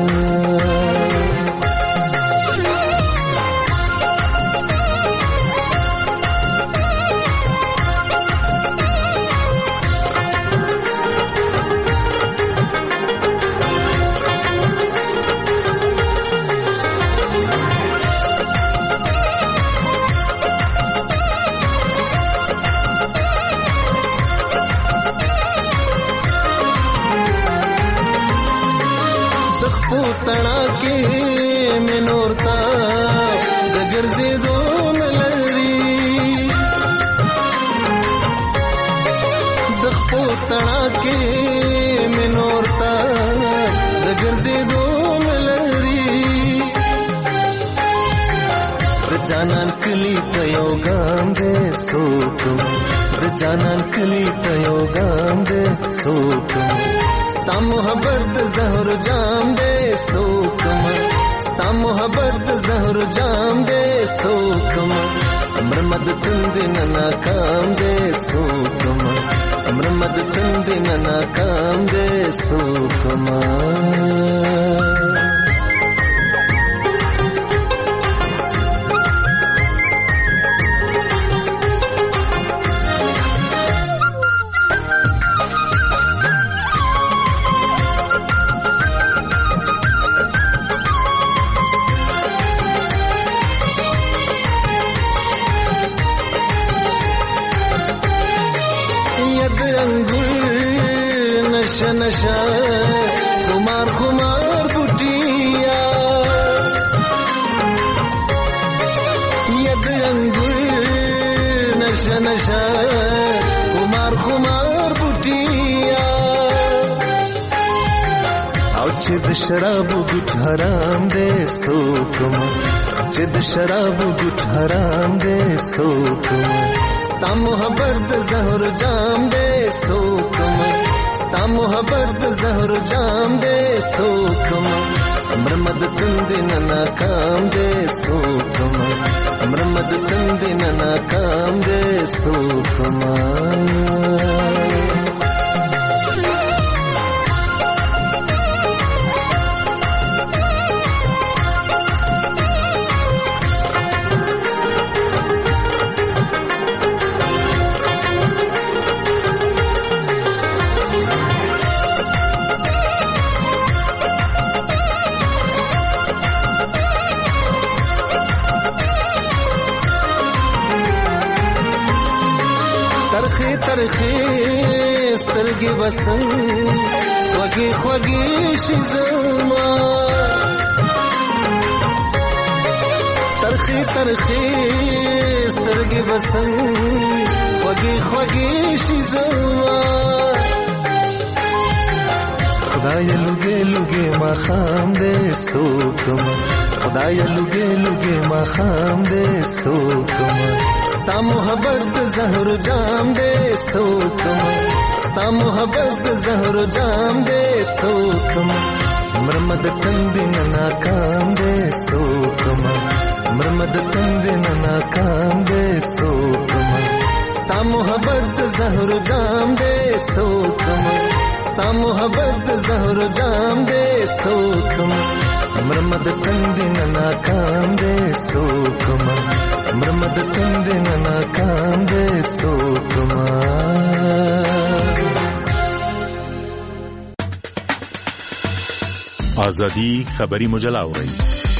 I: تڑا کے میں نورتا دگر سے دون لری دخپو تڑا کے میں نورتا دگر سے دون لری رجانان کلی تیو گام دے سوکم رجانان کلی تیو گام دے سوکم ستا محبت زہر جام دے سوکما ستا محبت زہر جام دے سوکما مرمد تندن ناکام دے سوکما مرمد تندن ناکام دے سوکما نشا نشا خمار خمار بوٹیا ید انگور نشا نشا خمار خمار بوٹیا او چد شراب گٹ حرام دے سوکما چد شراب گٹ حرام دے سوکما ستا محبت زہر جام دے سوکما ستا محبت زہر جام دے سوکما مرمد تندن ناکام دے سوکما مرمد تندن ناکام دے سوکما ترخی سترگی بسن خوگی خوگی شزما ترخی ترخی سترگی بسن خوگی خوگی شزما خدای لوګي لوګي ما خام دې سوکم خدای لوګي لوګي ما خام دې سوکم ستا محبت زهر جام دې سوکم ستا محبت زهر جام دې سوکم مرمد تندن ناکام دې سوکم مرمد تندن ناکام دې سوکم ستا محبت زهر جام دے سوکم ستا محبت زهر جام دے سوکم مرمد تندن ناکام دے سوکم مرمد تندن ناکام دے سوکم
J: آزادی خبری مجله اورئ